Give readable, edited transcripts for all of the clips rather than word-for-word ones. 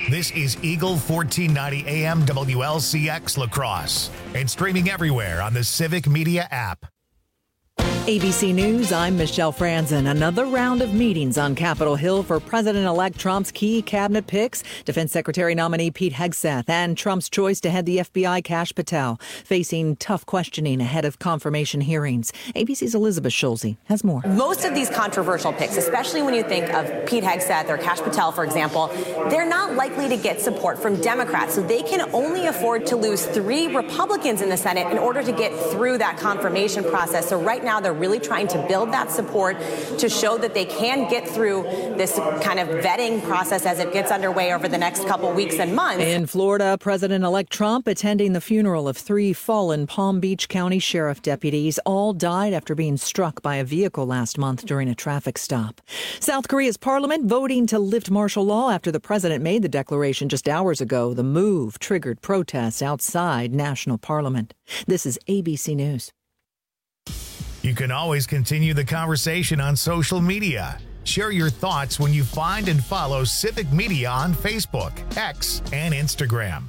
This is Eagle 1490 AM WLCX La Crosse and streaming everywhere on the Civic Media app. ABC News, I'm Michelle Franzen. Another round of meetings on Capitol Hill for President-elect Trump's key cabinet picks. Defense Secretary nominee Pete Hegseth and Trump's choice to head the FBI, Kash Patel, facing tough questioning ahead of confirmation hearings. ABC's Elizabeth Schulze has more. Most of these controversial picks, especially when you think of Pete Hegseth or Kash Patel, for example, they're not likely to get support from Democrats. So they can only afford to lose 3 Republicans in the Senate in order to get through that confirmation process. So right now, they're really trying to build that support to show that they can get through this kind of vetting process as it gets underway over the next couple weeks and months. In Florida, President-elect Trump attending the funeral of 3 fallen Palm Beach County sheriff deputies. All died after being struck by a vehicle last month during a traffic stop. South Korea's parliament voting to lift martial law after the president made the declaration just hours ago. The move triggered protests outside national parliament. This is ABC News. You can always continue the conversation on social media. Share your thoughts when you find and follow Civic Media on Facebook, X, and Instagram.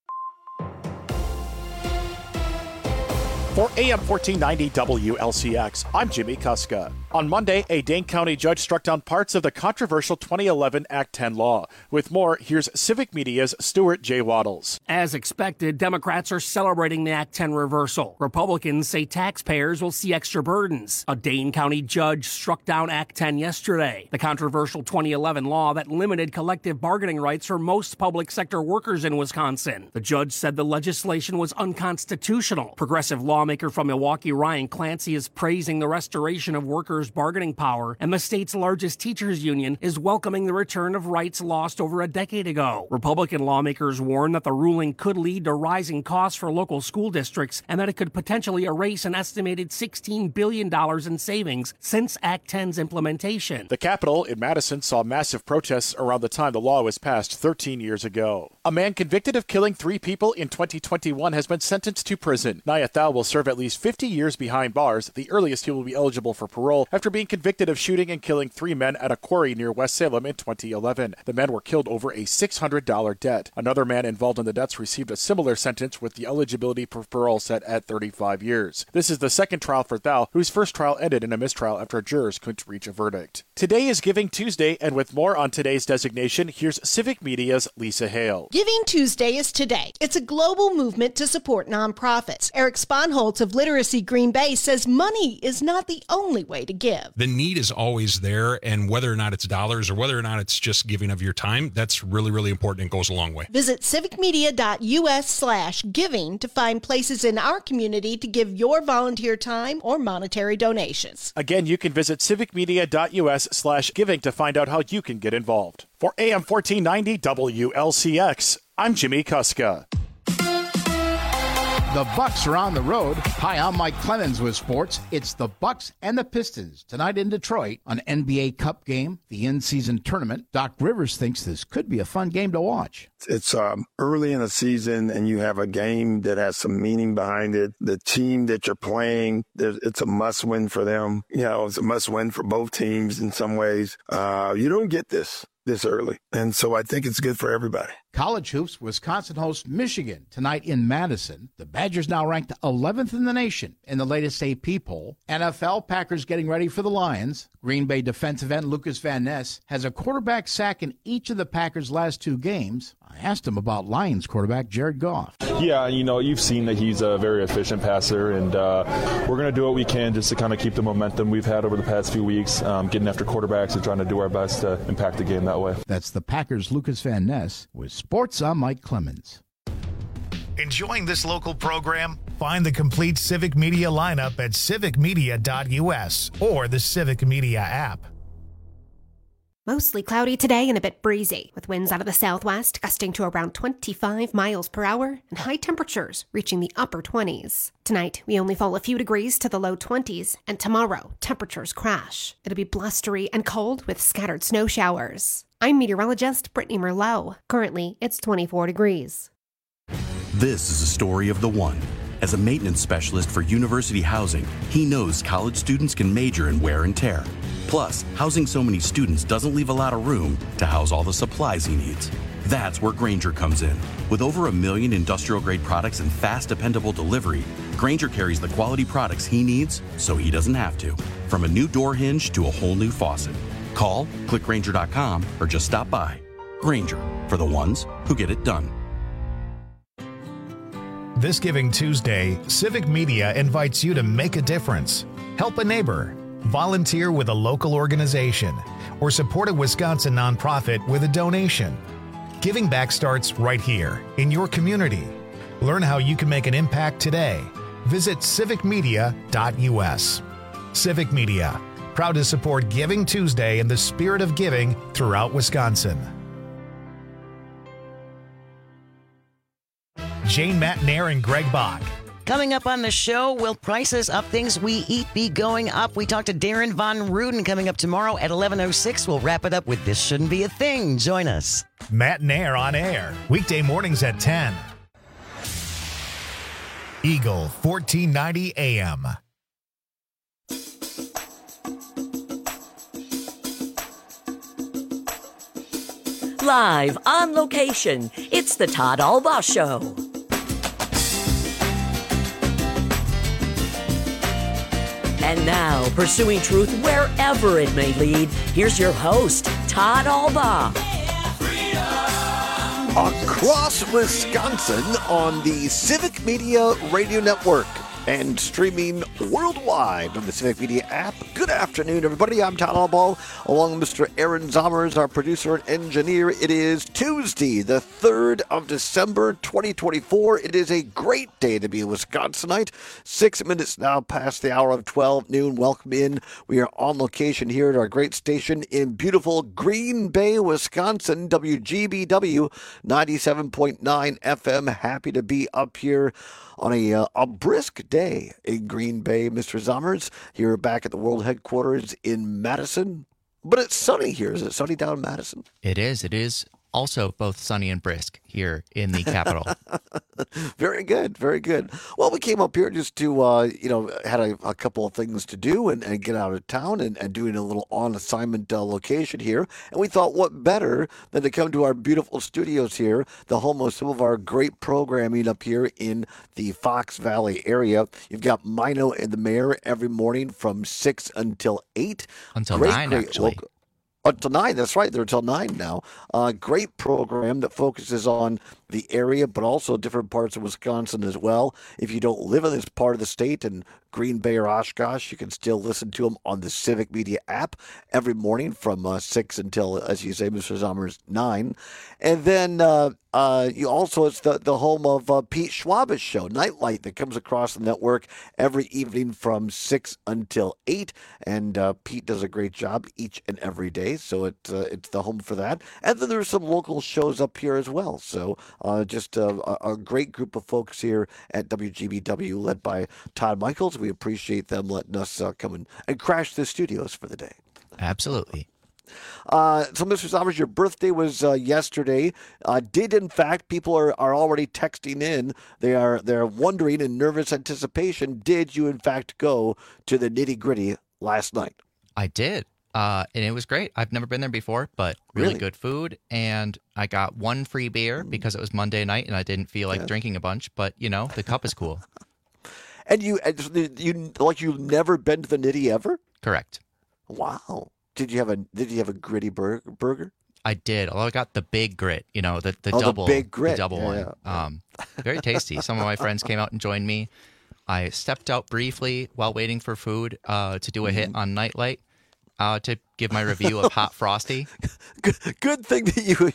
For AM 1490 WLCX, I'm Jimmy Kuska. On Monday, a Dane County judge struck down parts of the controversial 2011 Act 10 law. With more, here's Civic Media's Stuart J. Waddles. As expected, Democrats are celebrating the Act 10 reversal. Republicans say taxpayers will see extra burdens. A Dane County judge struck down Act 10 yesterday, the controversial 2011 law that limited collective bargaining rights for most public sector workers in Wisconsin. The judge said the legislation was unconstitutional. Progressive lawmaker from Milwaukee, Ryan Clancy, is praising the restoration of workers' bargaining power, and the state's largest teachers union is welcoming the return of rights lost over a decade ago. Republican lawmakers warn that the ruling could lead to rising costs for local school districts and that it could potentially erase an estimated $16 billion in savings since Act 10's implementation. The Capitol in Madison saw massive protests around the time the law was passed 13 years ago. A man convicted of killing 3 people in 2021 has been sentenced to prison. Nayatha will serve at least 50 years behind bars, the earliest he will be eligible for parole, after being convicted of shooting and killing 3 men at a quarry near West Salem in 2011. The men were killed over a $600 debt. Another man involved in the deaths received a similar sentence with the eligibility for parole set at 35 years. This is the second trial for Thao, whose first trial ended in a mistrial after jurors couldn't reach a verdict. Today is Giving Tuesday, and with more on today's designation, here's Civic Media's Lisa Hale. Giving Tuesday is today. It's a global movement to support nonprofits. Eric Sponholtz of Literacy Green Bay says money is not the only way to give. The need is always there, and whether or not it's dollars or whether or not it's just giving of your time, that's really, really important and goes a long way. Visit civicmedia.us/giving to find places in our community to give your volunteer time or monetary donations. Again, you can visit civicmedia.us/giving to find out how you can get involved. For AM 1490 WLCX, I'm Jimmy Kuska. The Bucks are on the road. Hi, I'm Mike Clemens with sports. It's the Bucks and the Pistons tonight in Detroit, an NBA Cup game, the in-season tournament. Doc Rivers thinks this could be a fun game to watch. It's early in the season, and you have a game that has some meaning behind it. The team that you're playing, it's a must-win for them. You know, it's a must-win for both teams in some ways. You don't get this early, and so I think it's good for everybody. College hoops, Wisconsin hosts Michigan tonight in Madison. The Badgers now ranked 11th in the nation in the latest AP poll. NFL, Packers getting ready for the Lions. Green Bay defensive end Lucas Van Ness has a quarterback sack in each of the Packers' last 2 games. I asked him about Lions quarterback Jared Goff. Yeah, you know, you've seen that he's a very efficient passer, and we're going to do what we can just to kind of keep the momentum we've had over the past few weeks, getting after quarterbacks and trying to do our best to impact the game that way. That's the Packers' Lucas Van Ness with Sports. I'm Mike Clemens. Enjoying this local program? Find the complete Civic Media lineup at civicmedia.us or the Civic Media app. Mostly cloudy today and a bit breezy, with winds out of the southwest gusting to around 25 miles per hour and high temperatures reaching the upper 20s. Tonight, we only fall a few degrees to the low 20s, and tomorrow, temperatures crash. It'll be blustery and cold with scattered snow showers. I'm meteorologist Brittany Merlot. Currently, it's 24 degrees. This is a story of the one. As a maintenance specialist for university housing, he knows college students can major in wear and tear. Plus, housing so many students doesn't leave a lot of room to house all the supplies he needs. That's where Grainger comes in. With over 1 million industrial-grade products and fast, dependable delivery, Grainger carries the quality products he needs so he doesn't have to. From a new door hinge to a whole new faucet. Call, click Grainger.com, or just stop by. Grainger, for the ones who get it done. This Giving Tuesday, Civic Media invites you to make a difference. Help a neighbor, volunteer with a local organization, or support a Wisconsin nonprofit with a donation. Giving back starts right here, in your community. Learn how you can make an impact today. Visit civicmedia.us. Civic Media, proud to support Giving Tuesday in the spirit of giving throughout Wisconsin. Jane Matnair and Greg Bach. Coming up on the show, will prices of things we eat be going up? We talk to Darren Von Ruden coming up tomorrow at 11:06. We'll wrap it up with This Shouldn't Be a Thing. Join us. Matnair on air, weekday mornings at 10. Eagle 1490 AM. Live on location, it's the Todd Albaugh Show. And now, pursuing truth wherever it may lead, here's your host, Todd Albaugh. Across Wisconsin on the Civic Media Radio Network and streaming worldwide on the Civic Media app. Good afternoon, everybody. I'm Todd Albaugh, along with Mr. Aaron Zommers, our producer and engineer. It is Tuesday, the 3rd of December, 2024. It is a great day to be a Wisconsinite. 6 minutes now past the hour of 12 noon. Welcome in. We are on location here at our great station in beautiful Green Bay, Wisconsin, WGBW 97.9 FM. Happy to be up here on a brisk day in Green Bay, Mr. Zommers. Here back at the world headquarters in Madison. But it's sunny here. Is it sunny down in Madison? It is. It is also both sunny and brisk here in the capital. Very good. Very good. Well, we came up here just to, had a couple of things to do and get out of town and doing a little on-assignment location here. And we thought, what better than to come to our beautiful studios here, the home of some of our great programming up here in the Fox Valley area. You've got Mino and the Mayor every morning from 6 until 8. Until 9, actually. Until 9, that's right. They're until 9 now. Great program that focuses on the area, but also different parts of Wisconsin as well. If you don't live in this part of the state, in Green Bay or Oshkosh, you can still listen to them on the Civic Media app every morning from 6 until, as you say, Mr. Zommers, 9. And then you also, it's the home of Pete Schwaba's show, Nightlight, that comes across the network every evening from 6 until 8. And Pete does a great job each and every day, so it's the home for that. And then there's some local shows up here as well. So just a great group of folks here at WGBW, led by Todd Michaels. We appreciate them letting us come and crash the studios for the day. Absolutely. So, Mr. Zommers, your birthday was yesterday. Did, in fact, people are already texting in. They're wondering in nervous anticipation, did you, in fact, go to the nitty-gritty last night? I did. And it was great. I've never been there before, but really good food. And I got one free beer because it was Monday night and I didn't feel like drinking a bunch. But, the cup is cool. And you've never been to the Nitty ever? Correct. Wow. Did you have a gritty burger? I did, although I got the big grit, the double, the big grit. The double one. Yeah. Very tasty. Some of my friends came out and joined me. I stepped out briefly while waiting for food to do a hit on Nightlight to give my review of Hot Frosty. Good thing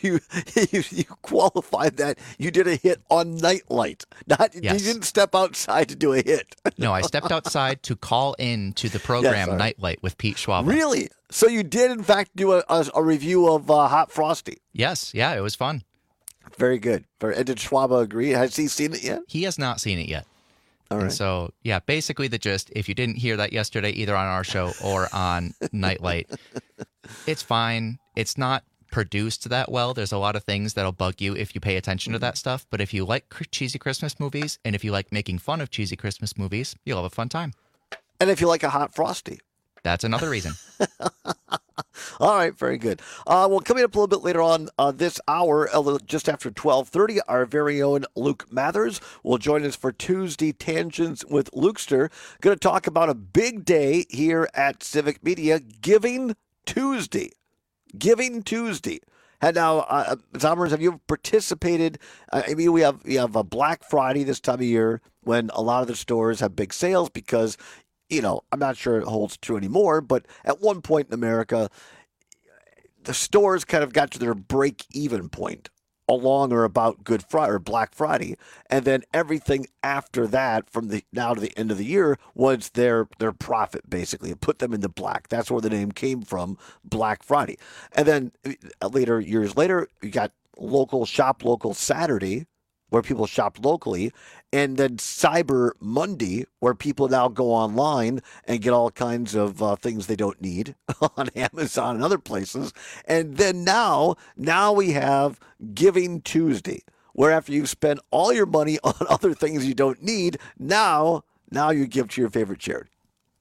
that you qualified that you did a hit on Nightlight. You didn't step outside to do a hit. No, I stepped outside to call in to the program Nightlight with Pete Schwab. Really? So you did, in fact, do a review of Hot Frosty? Yes. Yeah, it was fun. Very good. And did Schwab agree? Has he seen it yet? He has not seen it yet. All right. And so, basically the gist, if you didn't hear that yesterday, either on our show or on Nightlight, it's fine. It's not produced that well. There's a lot of things that'll bug you if you pay attention to that stuff. But if you like cheesy Christmas movies, and if you like making fun of cheesy Christmas movies, you'll have a fun time. And if you like a Hot Frosty. That's another reason. All right, very good. Well, coming up a little bit later on this hour, just after 12:30, our very own Luke Mathers will join us for Tuesday Tangents with Lukester. Going to talk about a big day here at Civic Media, Giving Tuesday. Giving Tuesday. And now, Zommers, have you participated? I mean, we have a Black Friday this time of year when a lot of the stores have big sales because, I'm not sure it holds true anymore, but at one point in America, the stores kind of got to their break-even point along or about Good Friday or Black Friday, and then everything after that, from the now to the end of the year, was their profit. Basically, it put them in the black. That's where the name came from, Black Friday. And then years later, you got Shop Local Saturday, where people shop locally, and then Cyber Monday, where people now go online and get all kinds of things they don't need on Amazon and other places. And then now we have Giving Tuesday, where after you've spent all your money on other things you don't need, now you give to your favorite charity.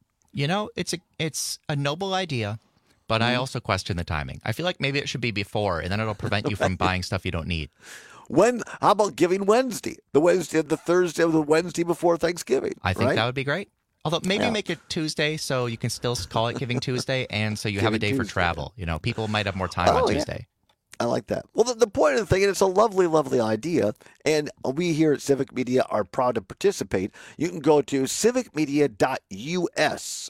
It's a noble idea, but I also question the timing. I feel like maybe it should be before, and then it'll prevent you from buying stuff you don't need. How about Giving Wednesday? The Thursday of the Wednesday before Thanksgiving. I think that would be great. Although maybe make it Tuesday so you can still call it Giving Tuesday, and so you have a day for travel. People might have more time on Tuesday. I like that. Well, the point of the thing, and it's a lovely, lovely idea, and we here at Civic Media are proud to participate. You can go to civicmedia.us,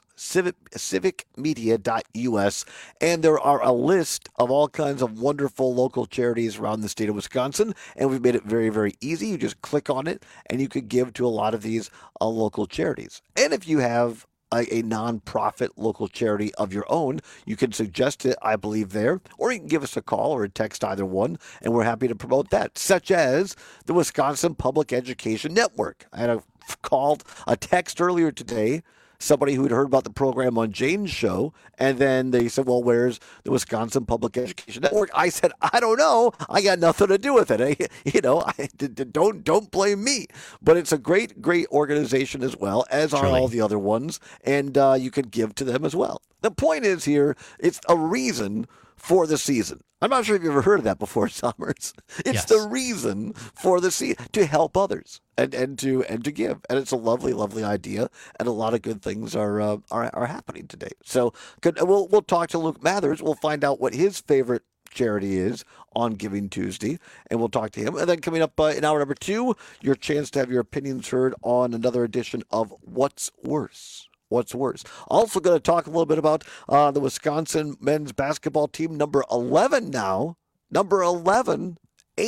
civicmedia.us, and there are a list of all kinds of wonderful local charities around the state of Wisconsin, and we've made it very, very easy. You just click on it, and you could give to a lot of these local charities. And if you have a nonprofit local charity of your own, you can suggest it, I believe, there, or you can give us a call or a text, either one, and we're happy to promote that, such as the Wisconsin Public Education Network. I had a text earlier today, somebody who'd heard about the program on Jane's show, and then they said, well, where's the Wisconsin Public Education Network? I said, I don't know. I got nothing to do with it. Don't blame me. But it's a great, great organization as well, as are all the other ones, and you can give to them as well. The point is here, it's a reason for the season. I'm not sure if you've ever heard of that before, Summers. It's the reason for the season, to help others and to give. And it's a lovely, lovely idea, and a lot of good things are happening today. So we'll talk to Luke Mathers. We'll find out what his favorite charity is on Giving Tuesday, and we'll talk to him. And then coming up in hour number 2, your chance to have your opinions heard on another edition of What's Worse. What's worse? Also going to talk a little bit about the Wisconsin men's basketball team, number 11 now. Number 11,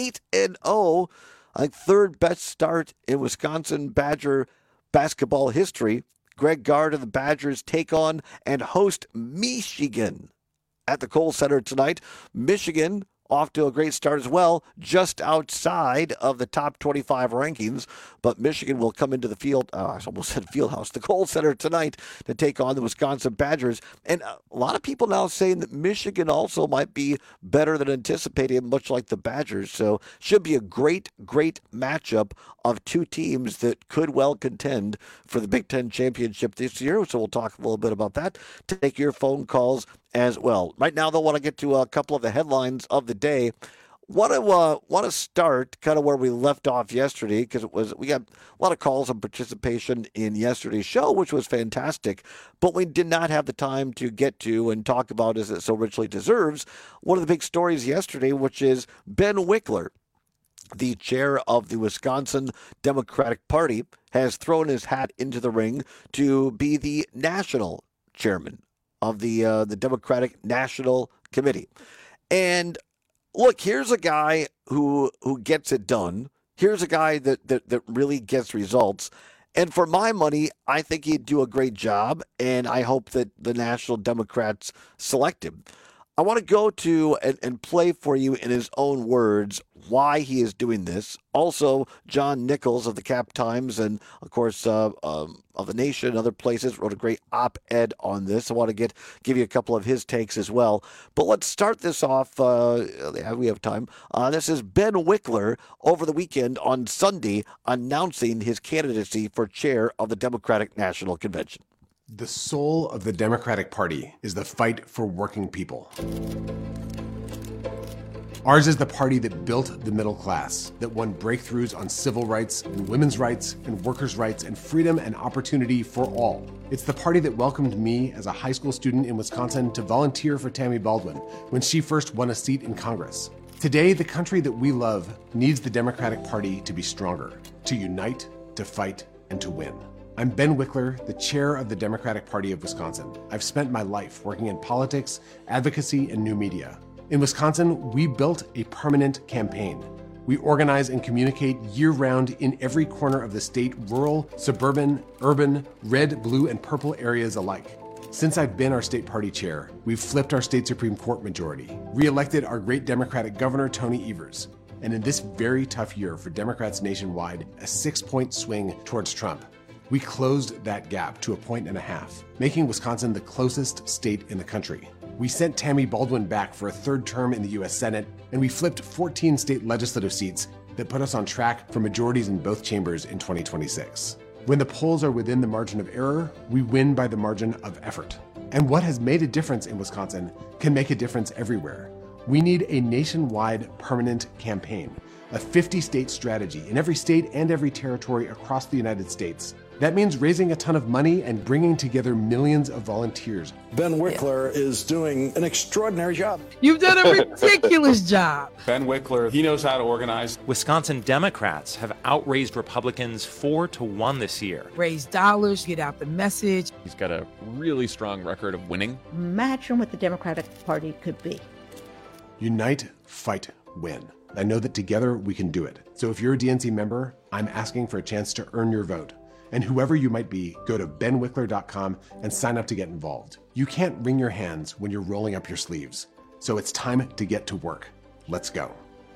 8-0. Third best start in Wisconsin Badger basketball history. Greg Gard and the Badgers take on and host Michigan at the Kohl Center tonight. Michigan off to a great start as well, just outside of the top 25 rankings. But Michigan will come into the field, I almost said Fieldhouse, the Kohl Center tonight to take on the Wisconsin Badgers. And a lot of people now saying that Michigan also might be better than anticipated, much like the Badgers. So should be a great, great matchup of two teams that could well contend for the Big Ten championship this year. So we'll talk a little bit about that. Take your phone calls as well. Right now, they'll want to get to a couple of the headlines of the day. Want to start kind of where we left off yesterday, because we got a lot of calls and participation in yesterday's show, which was fantastic, but we did not have the time to get to and talk about, as it so richly deserves, one of the big stories yesterday, which is Ben Wickler, the chair of the Wisconsin Democratic Party, has thrown his hat into the ring to be the national chairman of the Democratic National Committee. And look, here's a guy who gets it done. Here's a guy that really gets results. And for my money, I think he'd do a great job, and I hope that the National Democrats select him. I want to go to and play for you in his own words why he is doing this. Also, John Nichols of the Cap Times and, of course, of The Nation and other places wrote a great op-ed on this. I want to give you a couple of his takes as well. But let's start this off. We have time. This is Ben Wickler over the weekend on Sunday announcing his candidacy for chair of the Democratic National Convention. The soul of the Democratic Party is the fight for working people. Ours is the party that built the middle class, that won breakthroughs on civil rights and women's rights and workers' rights and freedom and opportunity for all. It's the party that welcomed me as a high school student in Wisconsin to volunteer for Tammy Baldwin when she first won a seat in Congress. Today, the country that we love needs the Democratic Party to be stronger, to unite, to fight, and to win. I'm Ben Wickler, the chair of the Democratic Party of Wisconsin. I've spent my life working in politics, advocacy, and new media. In Wisconsin, we built a permanent campaign. We organize and communicate year-round in every corner of the state, rural, suburban, urban, red, blue, and purple areas alike. Since I've been our state party chair, we've flipped our state Supreme Court majority, re-elected our great Democratic Governor, Tony Evers, and in this very tough year for Democrats nationwide, a 6-point swing towards Trump. We closed that gap to 1.5 points, making Wisconsin the closest state in the country. We sent Tammy Baldwin back for a third term in the U.S. Senate, and we flipped 14 state legislative seats that put us on track for majorities in both chambers in 2026. When the polls are within the margin of error, we win by the margin of effort. And what has made a difference in Wisconsin can make a difference everywhere. We need a nationwide permanent campaign, a 50-state strategy in every state and every territory across the United States. That means raising a ton of money and bringing together millions of volunteers. Ben Wickler is doing an extraordinary job. You've done a ridiculous job. Ben Wickler, he knows how to organize. Wisconsin Democrats have outraised Republicans 4-1 this year. Raise dollars, get out the message. He's got a really strong record of winning. Imagine what the Democratic Party could be. Unite, fight, win. I know that together we can do it. So if you're a DNC member, I'm asking for a chance to earn your vote. And whoever you might be, go to benwickler.com and sign up to get involved. You can't wring your hands when you're rolling up your sleeves. So it's time to get to work. Let's go.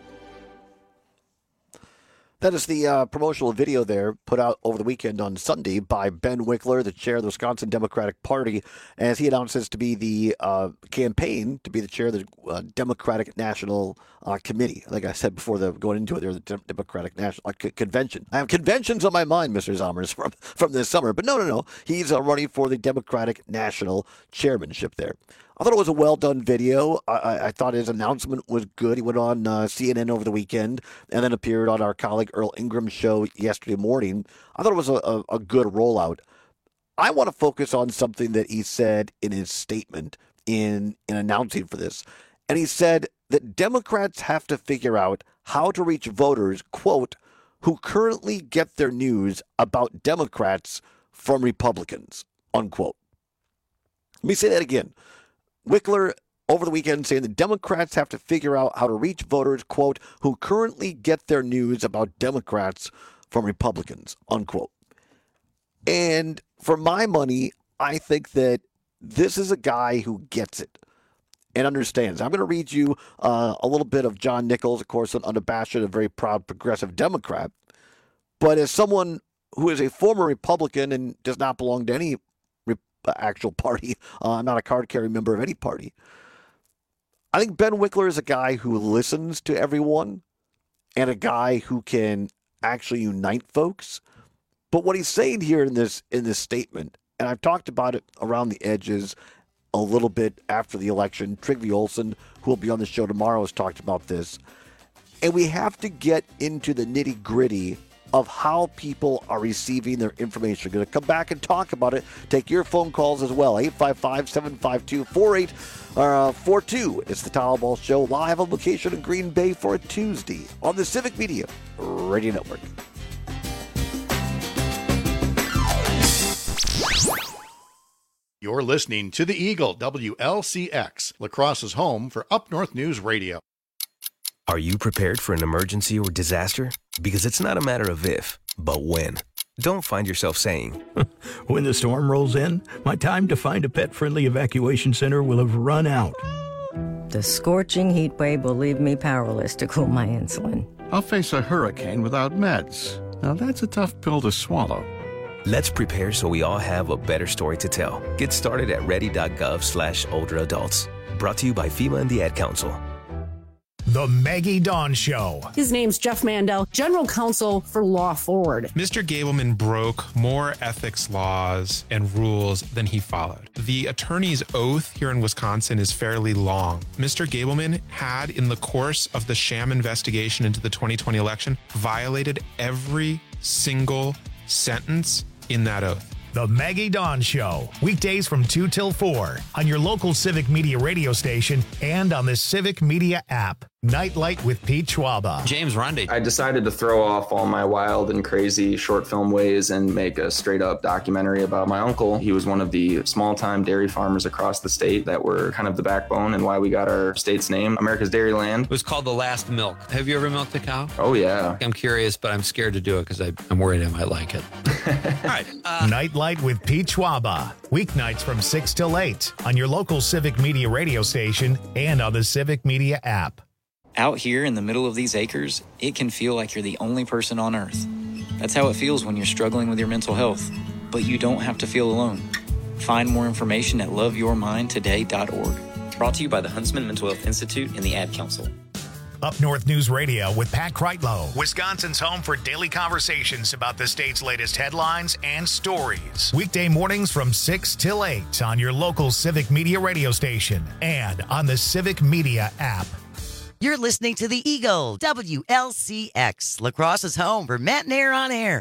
That is the promotional video there put out over the weekend on Sunday by Ben Wickler, the chair of the Wisconsin Democratic Party, as he announces to be the campaign to be the chair of the Democratic National Committee. Like I said before, going into it, they're the Democratic National Convention. I have conventions on my mind, Mr. Zommers, from this summer. But no. He's running for the Democratic National Chairmanship there. I thought it was a well-done video. I thought his announcement was good. He went on CNN over the weekend and then appeared on our colleague Earl Ingram's show yesterday morning. I thought it was a good rollout. I want to focus on something that he said in his statement in announcing for this. And he said that Democrats have to figure out how to reach voters, quote, who currently get their news about Democrats from Republicans, unquote. Let me say that again. Wickler over the weekend saying the Democrats have to figure out how to reach voters, quote, who currently get their news about Democrats from Republicans, unquote. And for my money, I think that this is a guy who gets it and understands. I'm going to read you a little bit of John Nichols, of course, an unabashed, a very proud progressive Democrat. But as someone who is a former Republican and does not belong to any actual party. I'm not a card-carrying member of any party. I think Ben Wickler is a guy who listens to everyone and a guy who can actually unite folks. But what he's saying here in this statement, and I've talked about it around the edges a little bit after the election. Trygve Olsen, who will be on the show tomorrow, has talked about this. And we have to get into the nitty-gritty of how people are receiving their information. We're going to come back and talk about it. Take your phone calls as well. 855-752-4842. It's the Tom Ball Show, live on location in Green Bay for a Tuesday on the Civic Media Radio Network. You're listening to The Eagle, WLCX, La Crosse's home for Up North News Radio. Are you prepared for an emergency or disaster? Because it's not a matter of if, but when. Don't find yourself saying, when the storm rolls in, my time to find a pet-friendly evacuation center will have run out. The scorching heat wave will leave me powerless to cool my insulin. I'll face a hurricane without meds. Now that's a tough pill to swallow. Let's prepare so we all have a better story to tell. Get started at ready.gov/older adults. Brought to you by FEMA and the Ad Council. The Maggie Dawn Show. His name's Jeff Mandel, General Counsel for Law Forward. Mr. Gableman broke more ethics laws and rules than he followed. The attorney's oath here in Wisconsin is fairly long. Mr. Gableman had, in the course of the sham investigation into the 2020 election, violated every single sentence in that oath. The Maggie Dawn Show, weekdays from 2 till 4 on your local Civic Media radio station and on the Civic Media app. Nightlight with Pete Schwaba. James Rundy. I decided to throw off all my wild and crazy short film ways and make a straight up documentary about my uncle. He was one of the small time dairy farmers across the state that were kind of the backbone and why we got our state's name, America's Dairyland. It was called The Last Milk. Have you ever milked a cow? Oh, yeah. I'm curious, but I'm scared to do it because I'm worried I might like it. All right. Nightlight with Pete Schwaba. Weeknights from 6 till 8 on your local Civic Media radio station and on the Civic Media app. Out here in the middle of these acres, it can feel like you're the only person on Earth. That's how it feels when you're struggling with your mental health. But you don't have to feel alone. Find more information at loveyourmindtoday.org. Brought to you by the Huntsman Mental Health Institute and the Ad Council. Up North News Radio with Pat Kreitlow, Wisconsin's home for daily conversations about the state's latest headlines and stories. Weekday mornings from 6 till 8 on your local Civic Media radio station and on the Civic Media app. You're listening to The Eagle, WLCX, La Crosse's home for Matt and Air on Air.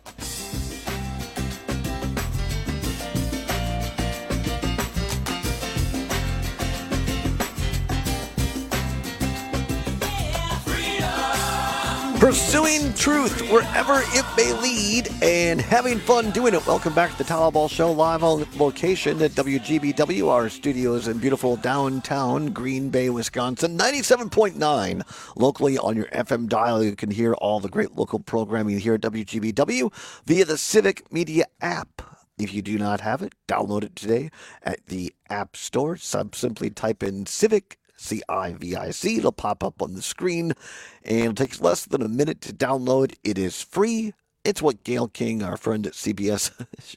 Pursuing truth wherever it may lead and having fun doing it. Welcome back to the Talaball Show, live on location at WGBW. Our studios in beautiful downtown Green Bay, Wisconsin. 97.9 locally on your FM dial. You can hear all the great local programming here at WGBW via the Civic Media app. If you do not have it, download it today at the App Store. Simply type in Civic CIVIC. It'll pop up on the screen, and it takes less than a minute to download. It is free. It's what Gail King, our friend at CBS,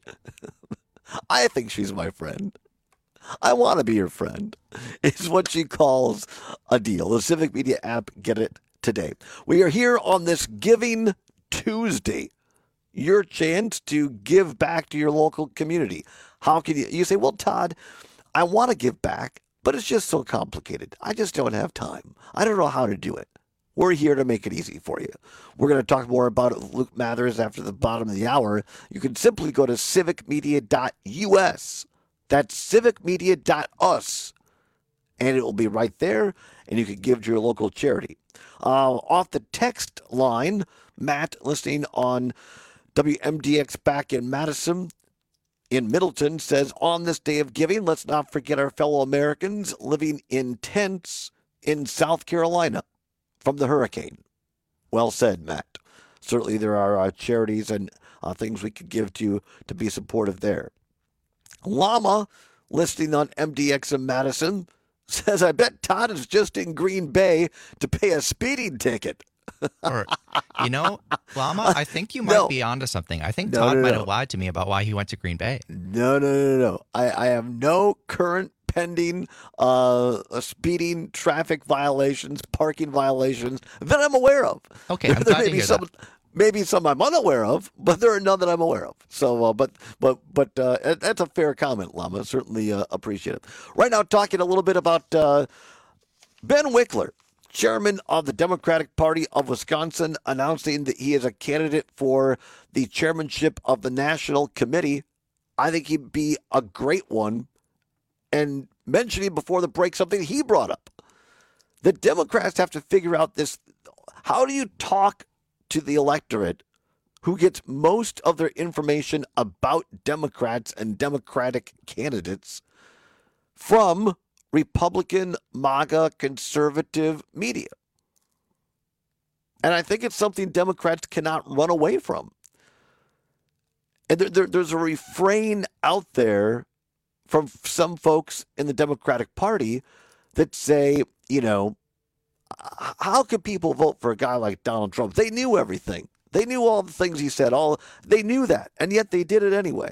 I think she's my friend. I want to be your friend. It's what she calls a deal. The Civic Media app, get it today. We are here on this Giving Tuesday. Your chance to give back to your local community. How can you say, well, Todd, I want to give back, but it's just so complicated. I just don't have time. I don't know how to do it. We're here to make it easy for you. We're going to talk more about it with Luke Mathers after the bottom of the hour. You can simply go to civicmedia.us. That's civicmedia.us. And it will be right there, and you can give to your local charity. Off the text line, Matt, listening on WMDX back in Madison, in Middleton, says, on this day of giving, let's not forget our fellow Americans living in tents in South Carolina from the hurricane. Well said, Matt. Certainly there are charities and things we could give to be supportive there. Llama, listening on MDX in Madison, says, I bet Todd is just in Green Bay to pay a speeding ticket. Or, Llama, I think you might be onto something. I think Todd might have lied to me about why he went to Green Bay. No. I have no current pending speeding, traffic violations, parking violations that I'm aware of. Okay, I'm glad to hear that. Maybe some I'm unaware of, but there are none that I'm aware of. So, but that's a fair comment, Llama. Certainly appreciate it. Right now, talking a little bit about Ben Wickler, chairman of the Democratic Party of Wisconsin, announcing that he is a candidate for the chairmanship of the National Committee. I think he'd be a great one. And mentioning before the break something he brought up. The Democrats have to figure out this. How do you talk to the electorate who gets most of their information about Democrats and Democratic candidates from Republican, MAGA, conservative media? And I think it's something Democrats cannot run away from. And there's a refrain out there from some folks in the Democratic Party that say, how could people vote for a guy like Donald Trump? They knew everything. They knew all the things he said. They knew that, and yet they did it anyway.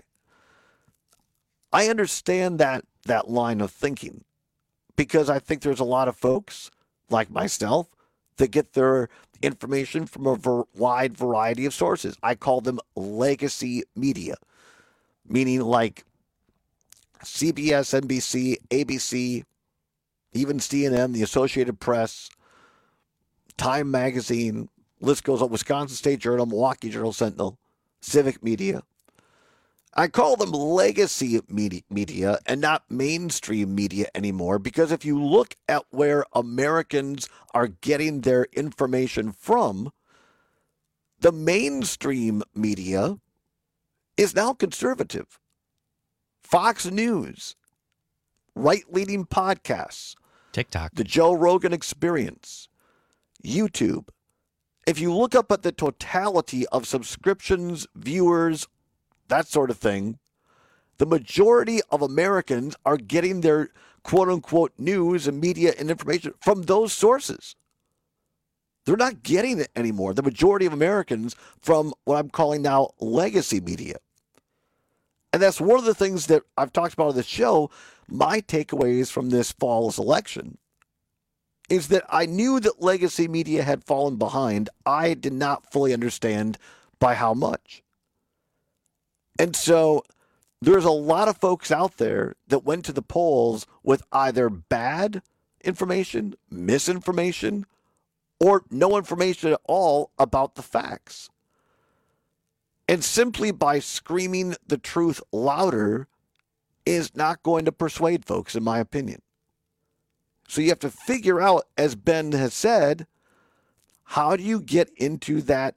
I understand that line of thinking, because I think there's a lot of folks like myself that get their information from a wide variety of sources. I call them legacy media, meaning like CBS, NBC, ABC, even CNN, the Associated Press, Time Magazine, list goes on, Wisconsin State Journal, Milwaukee Journal Sentinel, Civic Media. I call them legacy media and not mainstream media anymore, because if you look at where Americans are getting their information from, the mainstream media is now conservative. Fox News, right-leaning podcasts, TikTok, the Joe Rogan Experience, YouTube. If you look up at the totality of subscriptions, viewers, that sort of thing, the majority of Americans are getting their quote-unquote news and media and information from those sources. They're not getting it anymore, the majority of Americans, from what I'm calling now legacy media. And that's one of the things that I've talked about on this show. My takeaways from this fall's election is that I knew that legacy media had fallen behind. I did not fully understand by how much. And so there's a lot of folks out there that went to the polls with either bad information, misinformation, or no information at all about the facts. And simply by screaming the truth louder is not going to persuade folks, in my opinion. So you have to figure out, as Ben has said, how do you get into that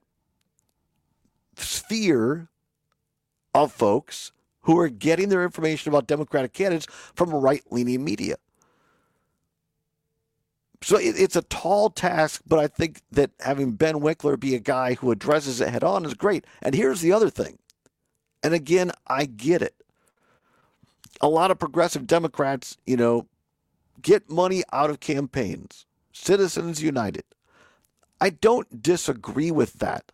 sphere of folks who are getting their information about Democratic candidates from right-leaning media? So it's a tall task, but I think that having Ben Wickler be a guy who addresses it head-on is great. And here's the other thing. And again, I get it. A lot of progressive Democrats, get money out of campaigns. Citizens United. I don't disagree with that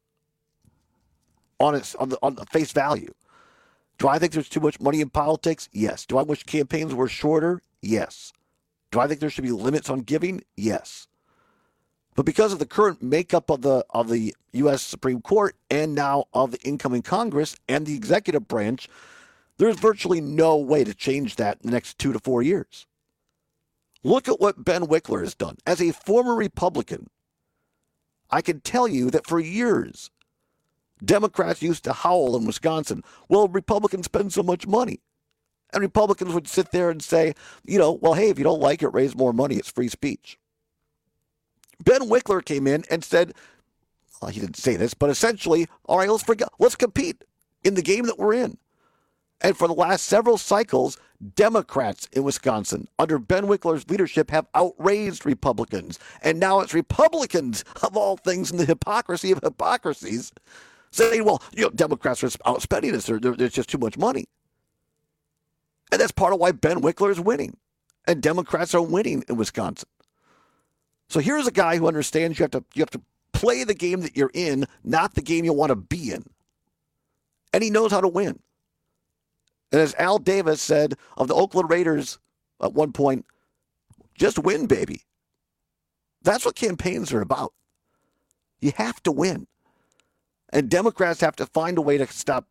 on the face value. Do I think there's too much money in politics? Yes. Do I wish campaigns were shorter? Yes. Do I think there should be limits on giving? Yes. But because of the current makeup of the U.S. Supreme Court and now of the incoming Congress and the executive branch, there's virtually no way to change that in the next 2 to 4 years. Look at what Ben Wickler has done. As a former Republican, I can tell you that for years, Democrats used to howl in Wisconsin, well, Republicans spend so much money. And Republicans would sit there and say, well, hey, if you don't like it, raise more money. It's free speech. Ben Wickler came in and said, well, he didn't say this, but essentially, all right, let's compete in the game that we're in. And for the last several cycles, Democrats in Wisconsin, under Ben Wickler's leadership, have outraised Republicans. And now it's Republicans, of all things, in the hypocrisy of hypocrisies, saying, well, Democrats are outspending us. There's just too much money. And that's part of why Ben Wickler is winning. And Democrats are winning in Wisconsin. So here's a guy who understands you have to play the game that you're in, not the game you want to be in. And he knows how to win. And as Al Davis said of the Oakland Raiders at one point, just win, baby. That's what campaigns are about. You have to win. And Democrats have to find a way to stop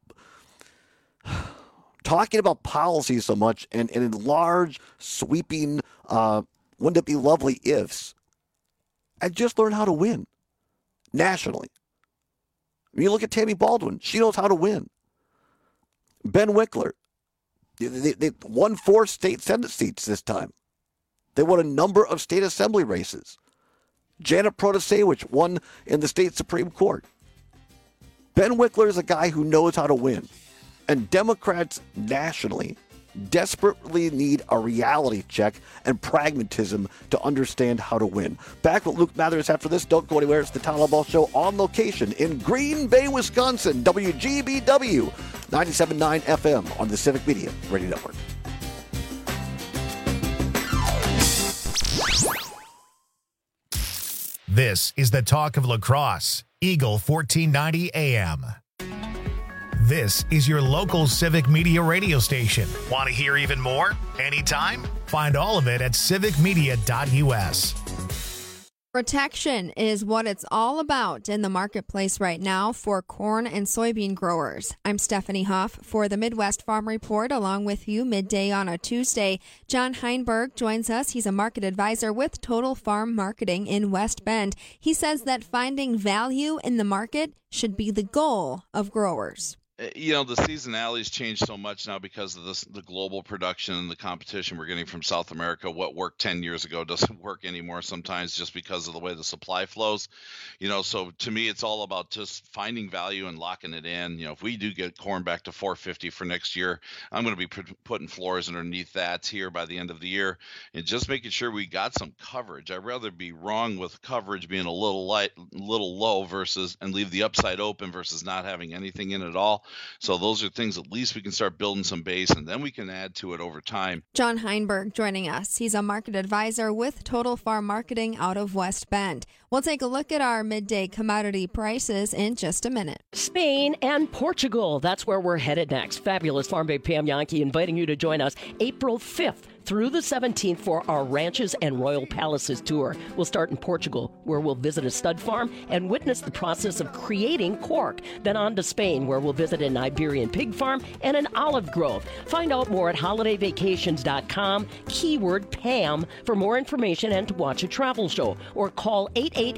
talking about policy so much and in large, sweeping, wouldn't it be lovely ifs, and just learn how to win nationally. I mean, you look at Tammy Baldwin. She knows how to win. Ben Wickler. They won 4 state Senate seats this time. They won a number of state assembly races. Janet Protasewicz won in the state Supreme Court. Ben Wickler is a guy who knows how to win. And Democrats nationally desperately need a reality check and pragmatism to understand how to win. Back with Luke Mathers after this. Don't go anywhere. It's the Town Hall Ball Show on location in Green Bay, Wisconsin. WGBW 97.9 FM on the Civic Media Radio Network. This is the talk of La Crosse, Eagle 1490 AM. This is your local Civic Media radio station. Want to hear even more? Anytime? Find all of it at civicmedia.us. Protection is what it's all about in the marketplace right now for corn and soybean growers. I'm Stephanie Huff for the Midwest Farm Report, along with you midday on a Tuesday. John Heinberg joins us. He's a market advisor with Total Farm Marketing in West Bend. He says that finding value in the market should be the goal of growers. You know, the seasonality's changed so much now because of the global production and the competition we're getting from South America. What worked 10 years ago doesn't work anymore sometimes just because of the way the supply flows. You know, so to me, it's all about just finding value and locking it in. You know, if we do get corn back to $4.50 for next year, I'm going to be putting floors underneath that here by the end of the year and just making sure we got some coverage. I'd rather be wrong with coverage being a little low versus and leave the upside open versus not having anything in at all. So those are things at least we can start building some base, and then we can add to it over time. John Heinberg joining us. He's a market advisor with Total Farm Marketing out of West Bend. We'll take a look at our midday commodity prices in just a minute. Spain and Portugal. That's where we're headed next. Fabulous Farm Babe Pam Yankee inviting you to join us April 5th through the 17th for our Ranches and Royal Palaces tour. We'll start in Portugal, where we'll visit a stud farm and witness the process of creating cork. Then on to Spain, where we'll visit an Iberian pig farm and an olive grove. Find out more at holidayvacations.com, keyword Pam, for more information and to watch a travel show. Or call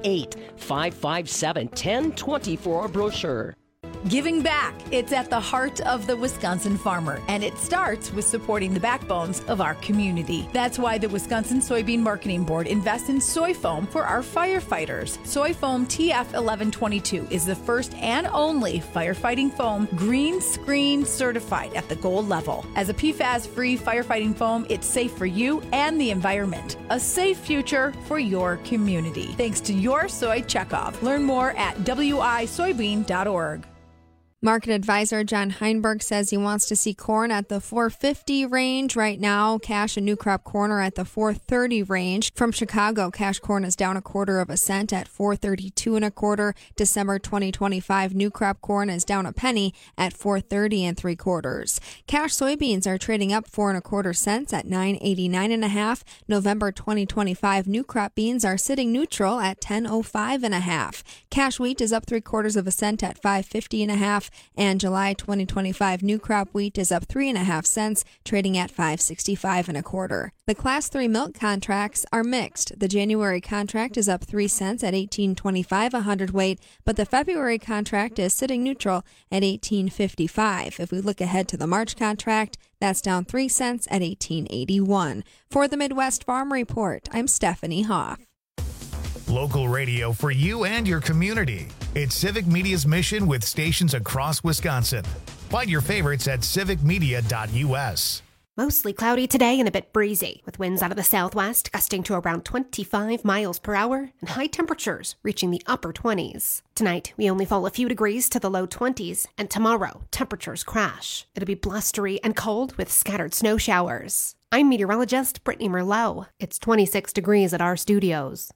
888-557-1020 for a brochure. Giving back. It's at the heart of the Wisconsin farmer, and it starts with supporting the backbones of our community. That's why the Wisconsin Soybean Marketing Board invests in soy foam for our firefighters. Soy Foam TF1122 is the first and only firefighting foam green screen certified at the gold level. As a PFAS-free firefighting foam, it's safe for you and the environment. A safe future for your community. Thanks to your soy checkoff. Learn more at wisoybean.org. Market advisor John Heinberg says he wants to see corn at the $4.50 range. Right now, cash and new crop corn are at the $4.30 range. From Chicago, cash corn is down 1/4 cent at $4.32 1/4. December 2025 new crop corn is down a penny at $4.30 3/4. Cash soybeans are trading up 4 1/4 cents at $9.89 1/2. November 2025 new crop beans are sitting neutral at $10.05 1/2. Cash wheat is up 3/4 cent at $5.50 1/2. And July 2025 new crop wheat is up 3 1/2 cents, trading at $5.65 1/4. The Class 3 milk contracts are mixed. The January contract is up 3 cents at $18.25 a hundredweight, but the February contract is sitting neutral at $18.55. If we look ahead to the March contract, that's down 3 cents at $18.81. For the Midwest Farm Report, I'm Stephanie Hoff. Local radio for you and your community. It's Civic Media's mission with stations across Wisconsin. Find your favorites at civicmedia.us. Mostly cloudy today and a bit breezy, with winds out of the southwest gusting to around 25 miles per hour and high temperatures reaching the upper 20s. Tonight, we only fall a few degrees to the low 20s, and tomorrow, temperatures crash. It'll be blustery and cold with scattered snow showers. I'm meteorologist Brittany Merlot. It's 26 degrees at our studios.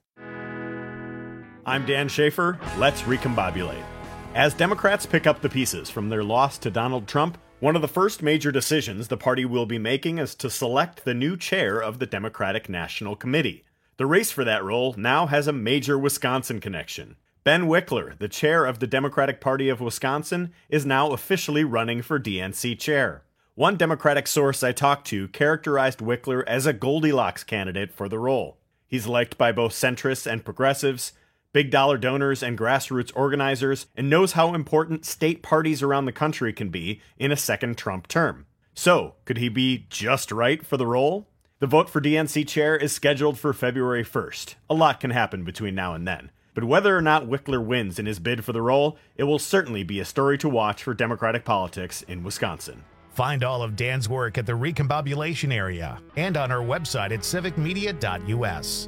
I'm Dan Schaefer. Let's recombobulate. As Democrats pick up the pieces from their loss to Donald Trump, one of the first major decisions the party will be making is to select the new chair of the Democratic National Committee. The race for that role now has a major Wisconsin connection. Ben Wickler, the chair of the Democratic Party of Wisconsin, is now officially running for DNC chair. One Democratic source I talked to characterized Wickler as a Goldilocks candidate for the role. He's liked by both centrists and progressives, big dollar donors and grassroots organizers, and knows how important state parties around the country can be in a second Trump term. So, could he be just right for the role? The vote for DNC chair is scheduled for February 1st. A lot can happen between now and then. But whether or not Wickler wins in his bid for the role, it will certainly be a story to watch for Democratic politics in Wisconsin. Find all of Dan's work at the Recombobulation area and on our website at civicmedia.us.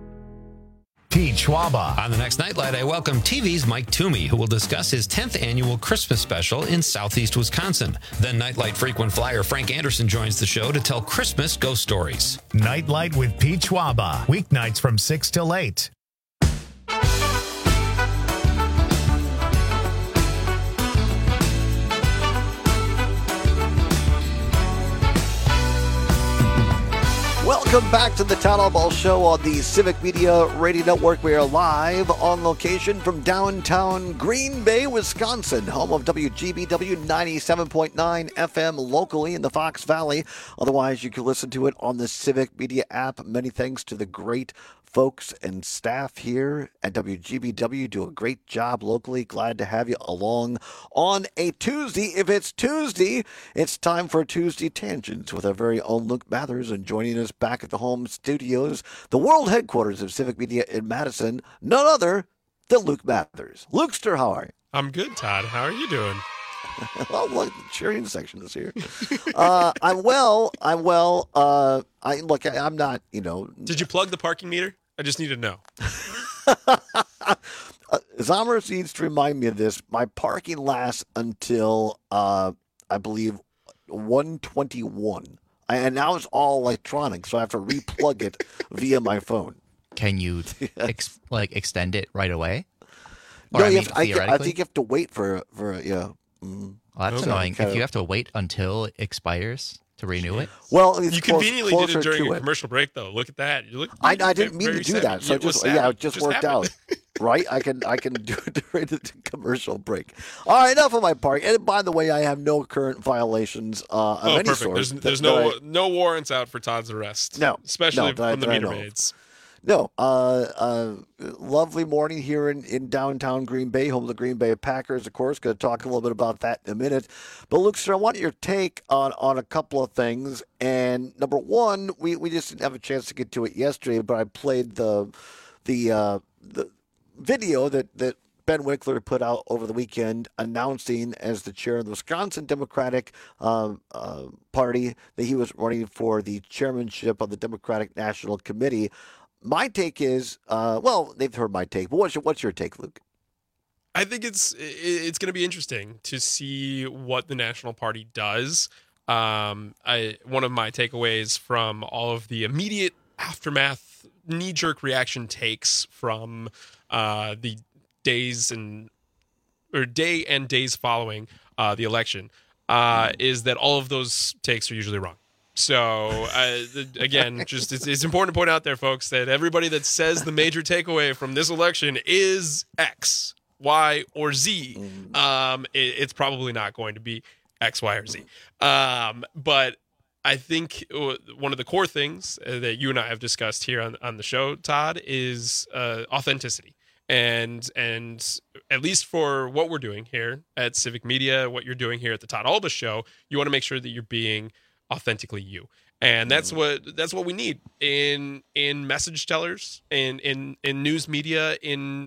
Pete Schwaba. On the next Nightlight, I welcome TV's Mike Toomey, who will discuss his 10th annual Christmas special in Southeast Wisconsin. Then Nightlight frequent flyer Frank Anderson joins the show to tell Christmas ghost stories. Nightlight with Pete Schwaba. Weeknights from 6 till 8. Welcome Welcome back to the Town Hall Ball Show on the Civic Media Radio Network. We are live on location from downtown Green Bay, Wisconsin, home of WGBW 97.9 FM locally in the Fox Valley. Otherwise, you can listen to it on the Civic Media app. Many thanks to the great folks and staff here at WGBW. Do a great job locally. Glad to have you along on a Tuesday. If it's Tuesday, it's time for Tuesday Tangents with our very own Luke Mathers, and joining us back at the home studios, the world headquarters of Civic Media in Madison, none other than Luke Mathers. Lukester, how are you? I'm good, Todd. How are you doing? Well, look, the cheering section is here. I'm well. I'm not, Did you plug the parking meter? I just need to know. Zommers needs to remind me of this. My parking lasts until, I believe, 1:21. And now it's all electronic, so I have to replug it via my phone. Can you extend it right away? No, I think you have to wait for yeah. Well, that's annoying. If you have to wait until it expires to renew it. Well, you conveniently did it during a commercial break, though. Look at that. I didn't mean to do that, so it just worked out. Right? I can do it during the commercial break. All right, enough of my park. And by the way, I have no current vialations of any perfect. sort. There's no warrants out for Todd's arrest. No, especially from the meter maids. No, lovely morning here in downtown Green Bay, home of the Green Bay Packers, of course. Going to talk a little bit about that in a minute. But, Luke, sir, I want your take on a couple of things. And number one, we just didn't have a chance to get to it yesterday, but I played the video that Ben Wickler put out over the weekend announcing as the chair of the Wisconsin Democratic Party that he was running for the chairmanship of the Democratic National Committee. My take is, they've heard my take, but what's your take, Luke? I think it's going to be interesting to see what the National Party does. One of my takeaways from all of the immediate aftermath, knee-jerk reaction takes from the day and days following the election is that all of those takes are usually wrong. So, again, just it's important to point out there, folks, that everybody that says the major takeaway from this election is X, Y, or Z, it's probably not going to be X, Y, or Z. But I think one of the core things that you and I have discussed here on the show, Todd, is authenticity. And at least for what we're doing here at Civic Media, what you're doing here at the Todd Alba Show, you want to make sure that you're being authentically you, and that's what we need in message tellers, in news media, in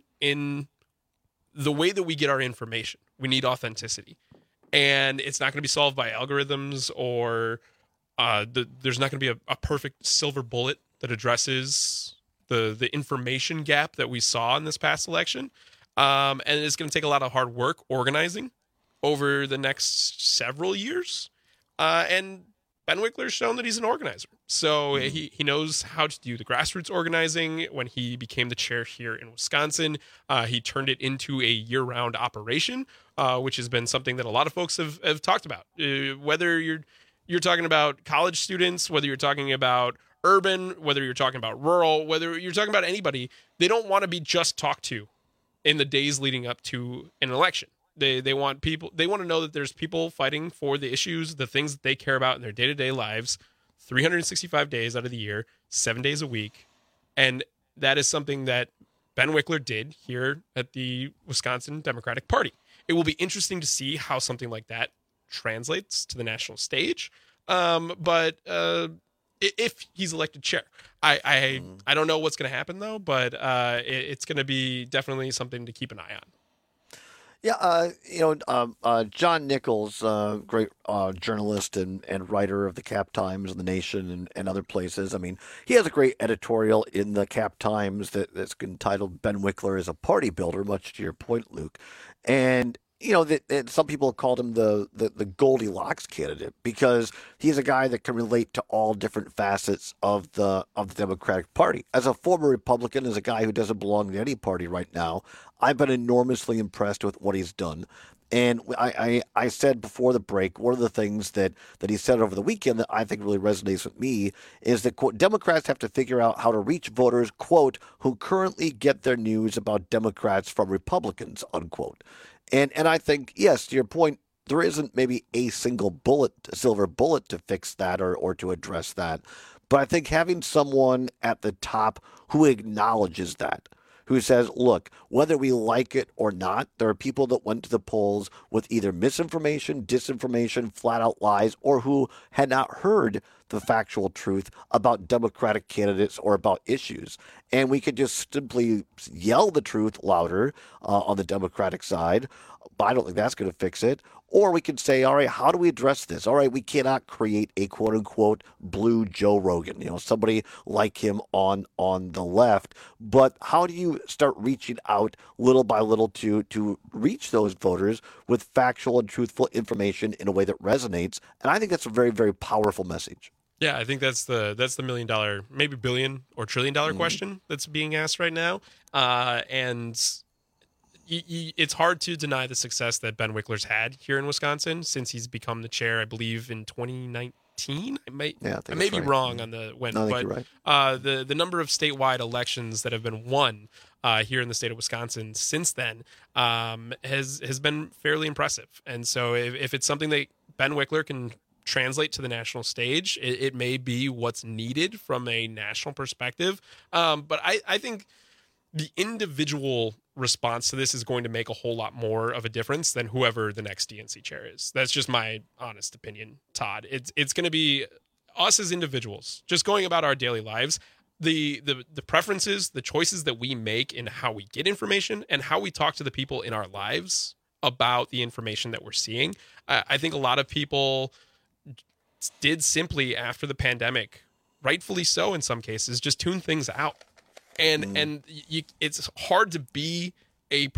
the way that we get our information. We need authenticity, and it's not going to be solved by algorithms or there's not going to be a perfect silver bullet that addresses the information gap that we saw in this past election, and it's going to take a lot of hard work organizing over the next several years, and Ben Wickler's shown that he's an organizer. So he knows how to do the grassroots organizing. When he became the chair here in Wisconsin, he turned it into a year-round operation, which has been something that a lot of folks have talked about. Whether you're talking about college students, whether you're talking about urban, whether you're talking about rural, whether you're talking about anybody, they don't want to be just talked to in the days leading up to an election. They want people. They want to know that there's people fighting for the issues, the things that they care about in their day-to-day lives, 365 days out of the year, 7 days a week, and that is something that Ben Wickler did here at the Wisconsin Democratic Party. It will be interesting to see how something like that translates to the national stage. But if he's elected chair, I don't know what's going to happen though. But it's going to be definitely something to keep an eye on. Yeah, John Nichols, great journalist and writer of the Cap Times and the Nation and other places. I mean, he has a great editorial in the Cap Times that's entitled "Ben Wickler is a Party Builder," much to your point, Luke. And that some people have called him the Goldilocks candidate because he's a guy that can relate to all different facets of the Democratic Party. As a former Republican, as a guy who doesn't belong to any party right now, I've been enormously impressed with what he's done. And I said before the break, one of the things that he said over the weekend that I think really resonates with me is that, quote, Democrats have to figure out how to reach voters, quote, who currently get their news about Democrats from Republicans, unquote. And I think, yes, to your point, there isn't maybe a single silver bullet to fix that or to address that. But I think having someone at the top who acknowledges that, who says, look, whether we like it or not, there are people that went to the polls with either misinformation, disinformation, flat-out lies, or who had not heard the factual truth about Democratic candidates or about issues. And we could just simply yell the truth louder on the Democratic side, but I don't think that's going to fix it. Or we could say, all right, how do we address this? All right, we cannot create a quote-unquote blue Joe Rogan, somebody like him on the left. But how do you start reaching out little by little to reach those voters with factual and truthful information in a way that resonates? And I think that's a very, very powerful message. Yeah, I think that's the $1 million, maybe billion or $1 trillion question that's being asked right now. And it's hard to deny the success that Ben Wickler's had here in Wisconsin since he's become the chair, I believe, in 2019. I may be wrong on the when, but you're right. The number of statewide elections that have been won here in the state of Wisconsin since then has been fairly impressive. And so if it's something that Ben Wickler can translate to the national stage, it may be what's needed from a national perspective. But I think the individual response to this is going to make a whole lot more of a difference than whoever the next DNC chair is. That's just my honest opinion, Todd. It's going to be us as individuals just going about our daily lives. The preferences, the choices that we make in how we get information and how we talk to the people in our lives about the information that we're seeing. I think a lot of people did simply after the pandemic, rightfully so in some cases, just tune things out. And it's hard to be an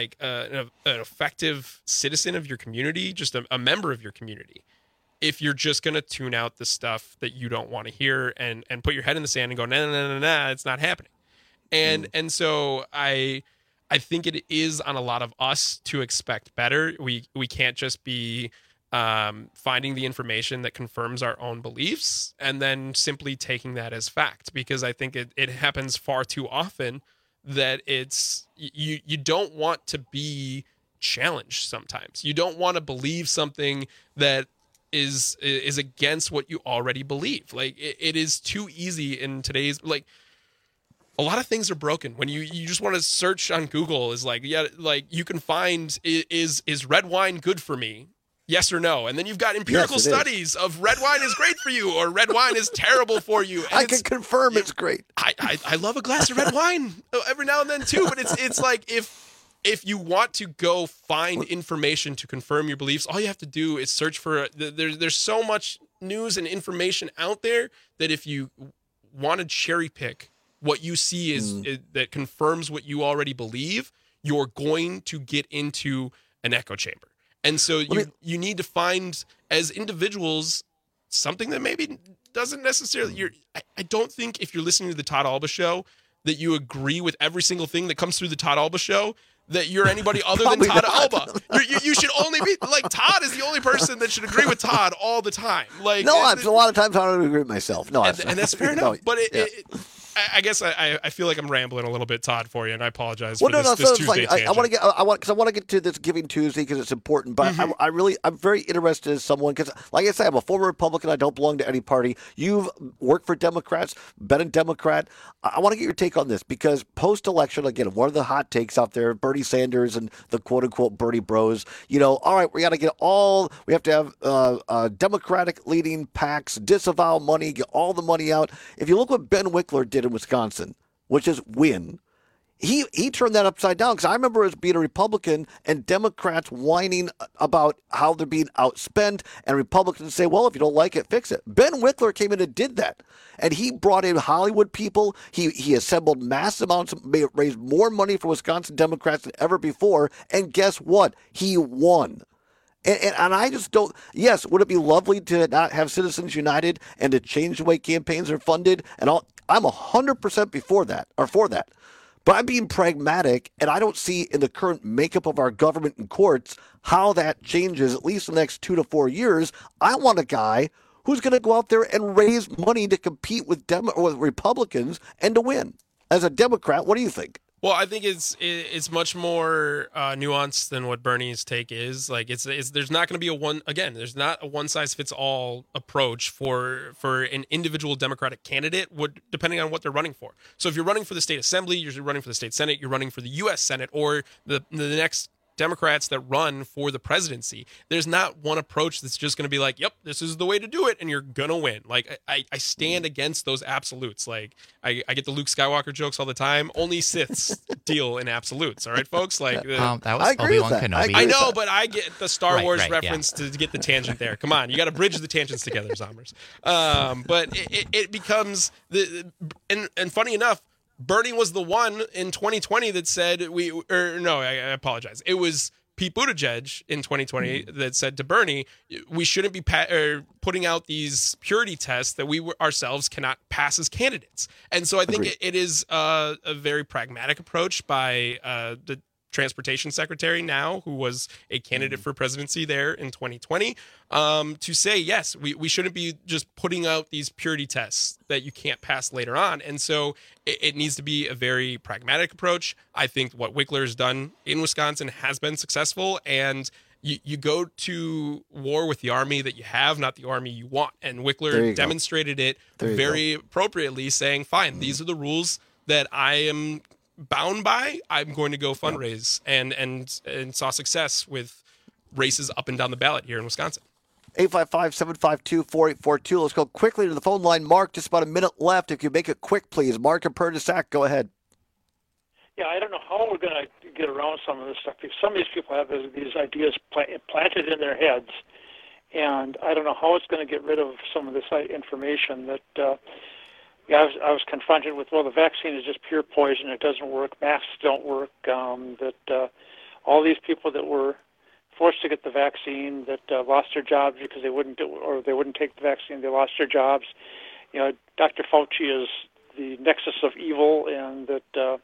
effective citizen of your community, just a member of your community, if you're just going to tune out the stuff that you don't want to hear and put your head in the sand and go, nah, it's not happening. And so I think it is on a lot of us to expect better. We can't just be finding the information that confirms our own beliefs and then simply taking that as fact, because I think it happens far too often that it's you don't want to be challenged sometimes. You don't want to believe something that is against what you already believe. Like it is too easy in today's, like, a lot of things are broken when you just want to search on Google is like, yeah, like you can find is red wine good for me? Yes or no? And then you've got empirical studies of red wine is great for you or red wine is terrible for you. And I can confirm it's great. I love a glass of red wine every now and then too, but it's like if you want to go find information to confirm your beliefs, all you have to do is search for there's so much news and information out there that if you want to cherry pick what you see is that confirms what you already believe, you're going to get into an echo chamber. And so you need to find, as individuals, something that maybe doesn't necessarily... I don't think if you're listening to the Todd Alba Show that you agree with every single thing that comes through the Todd Alba Show, that you're anybody other than Todd Alba. You should only be... Like, Todd is the only person that should agree with Todd all the time. Like, no, a lot of times I don't agree with myself. No, and that's fair enough. But I guess I feel like I'm rambling a little bit, Todd, for you, and I apologize for this Tuesday tangent. I want to get to this Giving Tuesday because it's important. But I'm very interested as someone, because, like I said, I'm a former Republican. I don't belong to any party. You've worked for Democrats, been a Democrat. I want to get your take on this because post-election, again, one of the hot takes out there, Bernie Sanders and the quote-unquote Bernie bros. All right, we got to get we have to have Democratic leading PACs disavow money, get all the money out. If you look what Ben Wickler did in Wisconsin, which is win, He turned that upside down, because I remember as being a Republican and Democrats whining about how they're being outspent, and Republicans say, well, if you don't like it, fix it. Ben Wickler came in and did that. And he brought in Hollywood people. He assembled massive amounts, raised more money for Wisconsin Democrats than ever before. And guess what? He won. And I just don't. Yes, would it be lovely to not have Citizens United and to change the way campaigns are funded? And I'm 100% for that. But I'm being pragmatic, and I don't see in the current makeup of our government and courts how that changes, at least in the next 2 to 4 years. I want a guy who's going to go out there and raise money to compete with Republicans and to win. As a Democrat, what do you think? Well, I think it's much more nuanced than what Bernie's take is. Like there's not going to be there's not a one size fits all approach for an individual Democratic candidate, depending on what they're running for. So if you're running for the state assembly, you're running for the state Senate, you're running for the U.S. Senate, or the next Democrats that run for the presidency, there's not one approach that's just going to be like, yep, this is the way to do it, and you're going to win. Like, I stand against those absolutes. Like, I get the Luke Skywalker jokes all the time. Only Siths deal in absolutes, all right, folks? Like, that was Obi-Wan Kenobi. I know, but I get the Star Wars reference to get the tangent there. Come on, you got to bridge the tangents together, Zombers. But it becomes, and funny enough, Bernie was the one in 2020 that said I apologize. It was Pete Buttigieg in 2020 that said to Bernie, we shouldn't be putting out these purity tests that we ourselves cannot pass as candidates. And so I think it is a very pragmatic approach by the transportation secretary now, who was a candidate for presidency there in 2020, to say, yes, we shouldn't be just putting out these purity tests that you can't pass later on. And so it needs to be a very pragmatic approach. I think what Wickler has done in Wisconsin has been successful, and you go to war with the army that you have, not the army you want. And Wickler demonstrated it very appropriately, saying, fine, these are the rules that I am bound by. I'm going to go fundraise and saw success with races up and down the ballot here in Wisconsin. 855-752-4842. Let's go quickly to the phone line. Mark, just about a minute left. If you make it quick, please. Mark and Perdisac, go ahead. Yeah, I don't know how we're going to get around some of this stuff, because some of these people have these ideas planted in their heads, and I don't know how it's going to get rid of some of this information that I was confronted with, well, the vaccine is just pure poison. It doesn't work. Masks don't work. That all these people that were forced to get the vaccine that lost their jobs because they wouldn't take the vaccine, they lost their jobs. You know, Dr. Fauci is the nexus of evil, and that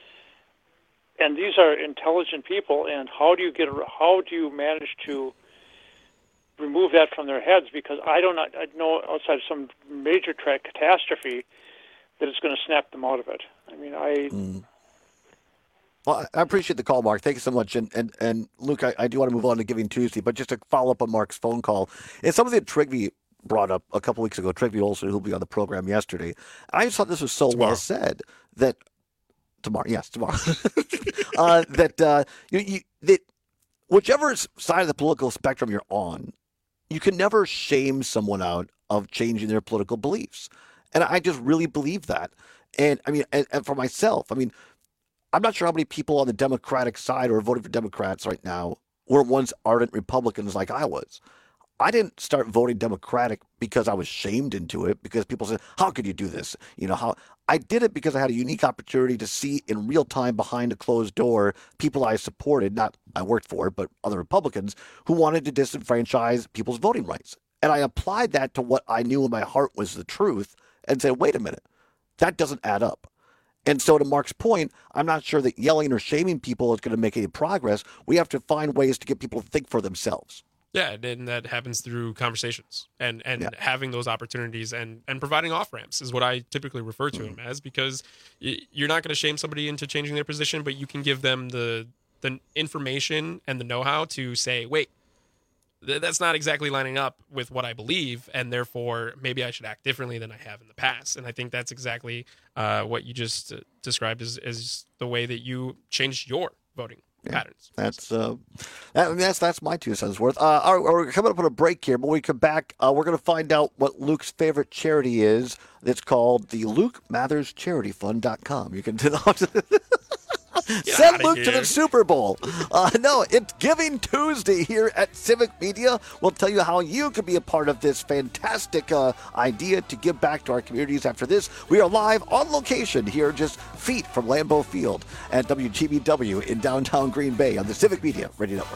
and these are intelligent people. And how do you manage to remove that from their heads? Because I know outside of some major catastrophe that it's going to snap them out of it. I mean, Well, I appreciate the call, Mark. Thank you so much. And Luke, I do want to move on to Giving Tuesday, but just to follow up on Mark's phone call, it's something that Trygve brought up a couple weeks ago. Trygve Olsen, who'll be on the program yesterday. I just thought this was so well said that tomorrow. That whichever side of the political spectrum you're on, you can never shame someone out of changing their political beliefs. And I just really believe that. And I mean, and for myself, I mean, I'm not sure how many people on the Democratic side or voting for Democrats right now were once ardent Republicans like I was. I didn't start voting Democratic because I was shamed into it, because people said, how could you do this? You know, how I did it because I had a unique opportunity to see in real time behind a closed door people I supported, not I worked for, but other Republicans who wanted to disenfranchise people's voting rights. And I applied that to what I knew in my heart was the truth and said, wait a minute, that doesn't add up. And so to Mark's point, I'm not sure that yelling or shaming people is going to make any progress. We have to find ways to get people to think for themselves. Yeah, and that happens through conversations and having those opportunities and providing off-ramps is what I typically refer to them as, because you're not going to shame somebody into changing their position, but you can give them the information and the know-how to say, wait, that's not exactly lining up with what I believe, and therefore maybe I should act differently than I have in the past. And I think that's exactly what you just described as the way that you changed your voting patterns. That's my 2 cents worth. All right, we're coming up on a break here, but when we come back, we're going to find out what Luke's favorite charity is. It's called the Luke Mathers Charity Fund.com. You can Send Luke to the Super Bowl. No, it's Giving Tuesday here at Civic Media. We'll tell you how you could be a part of this fantastic idea to give back to our communities after this. We are live on location here just feet from Lambeau Field at WGBW in downtown Green Bay on the Civic Media Radio Network.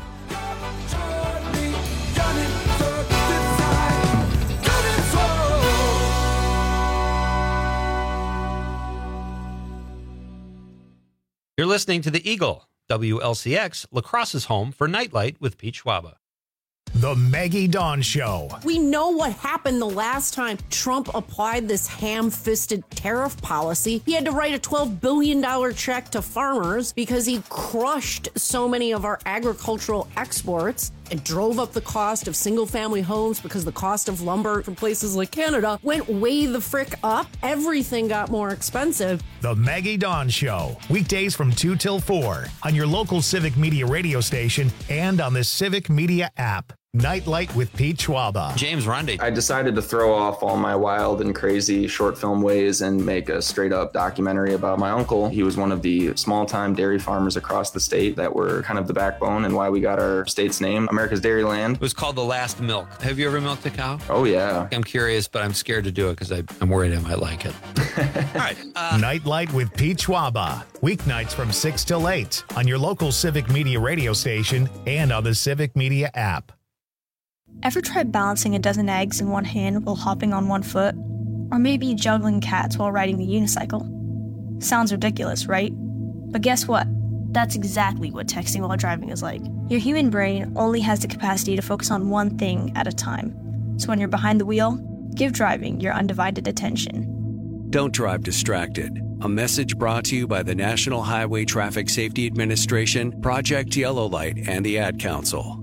You're listening to The Eagle, WLCX, La Crosse's home for Nightlight with Pete Schwaba. The Maggie Dawn Show. We know what happened the last time Trump applied this ham-fisted tariff policy. He had to write a $12 billion check to farmers because he crushed so many of our agricultural exports and drove up the cost of single-family homes because the cost of lumber from places like Canada went way the frick up. Everything got more expensive. The Maggie Dawn Show. Weekdays from 2 till 4 on your local Civic Media radio station and on the Civic Media app. Nightlight with Pete Schwaba. James Ronde. I decided to throw off all my wild and crazy short film ways and make a straight up documentary about my uncle. He was one of the small time dairy farmers across the state that were kind of the backbone and why we got our state's name, America's Dairyland. It was called The Last Milk. Have you ever milked a cow? Oh, yeah. I'm curious, but I'm scared to do it because I'm worried I might like it. All right. Nightlight with Pete Schwaba. Weeknights from 6 till 8 on your local Civic Media radio station and on the Civic Media app. Ever tried balancing a dozen eggs in one hand while hopping on one foot? Or maybe juggling cats while riding the unicycle? Sounds ridiculous, right? But guess what? That's exactly what texting while driving is like. Your human brain only has the capacity to focus on one thing at a time. So when you're behind the wheel, give driving your undivided attention. Don't drive distracted. A message brought to you by the National Highway Traffic Safety Administration, Project Yellow Light, and the Ad Council.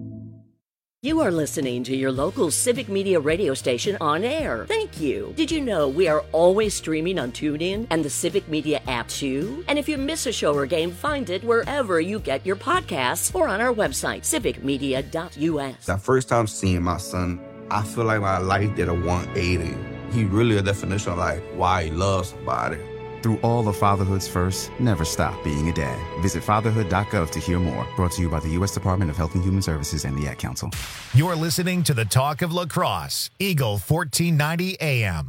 You are listening to your local Civic Media radio station on air. Thank you. Did you know we are always streaming on TuneIn and the Civic Media app too? And if you miss a show or game, find it wherever you get your podcasts or on our website, civicmedia.us. The first time seeing my son, I feel like my life did a 180. He really a definition of like why he loves somebody. Through all of fatherhood's first, never stop being a dad. Visit fatherhood.gov to hear more. Brought to you by the U.S. Department of Health and Human Services and the Ad Council. You're listening to the Talk of La Crosse, Eagle 1490 AM.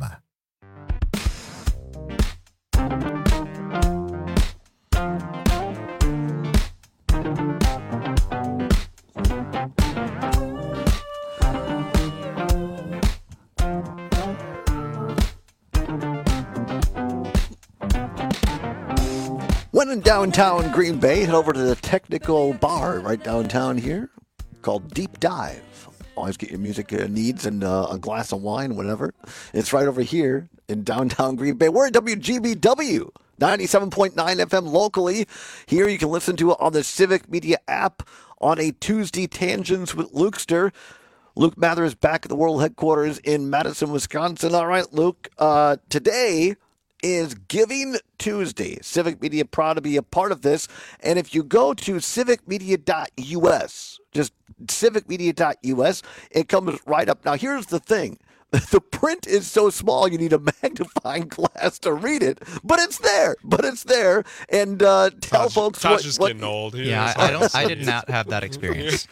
When in downtown Green Bay, head over to the Technical Bar right downtown here called Deep Dive. Always get your music needs and a glass of wine, whatever. It's right over here in downtown Green Bay. We're at WGBW, 97.9 FM locally. Here you can listen to it on the Civic Media app on a Tuesday Tangents with Lukester. Luke Mather is back at the world headquarters in Madison, Wisconsin. All right, Luke, today is Giving Tuesday. Civic Media proud to be a part of this. And if you go to civicmedia.us, just civicmedia.us, it comes right up. Now, here's the thing. The print is so small you need a magnifying glass to read it, but it's there. And tell folks Tosh is getting old. I did not have that experience.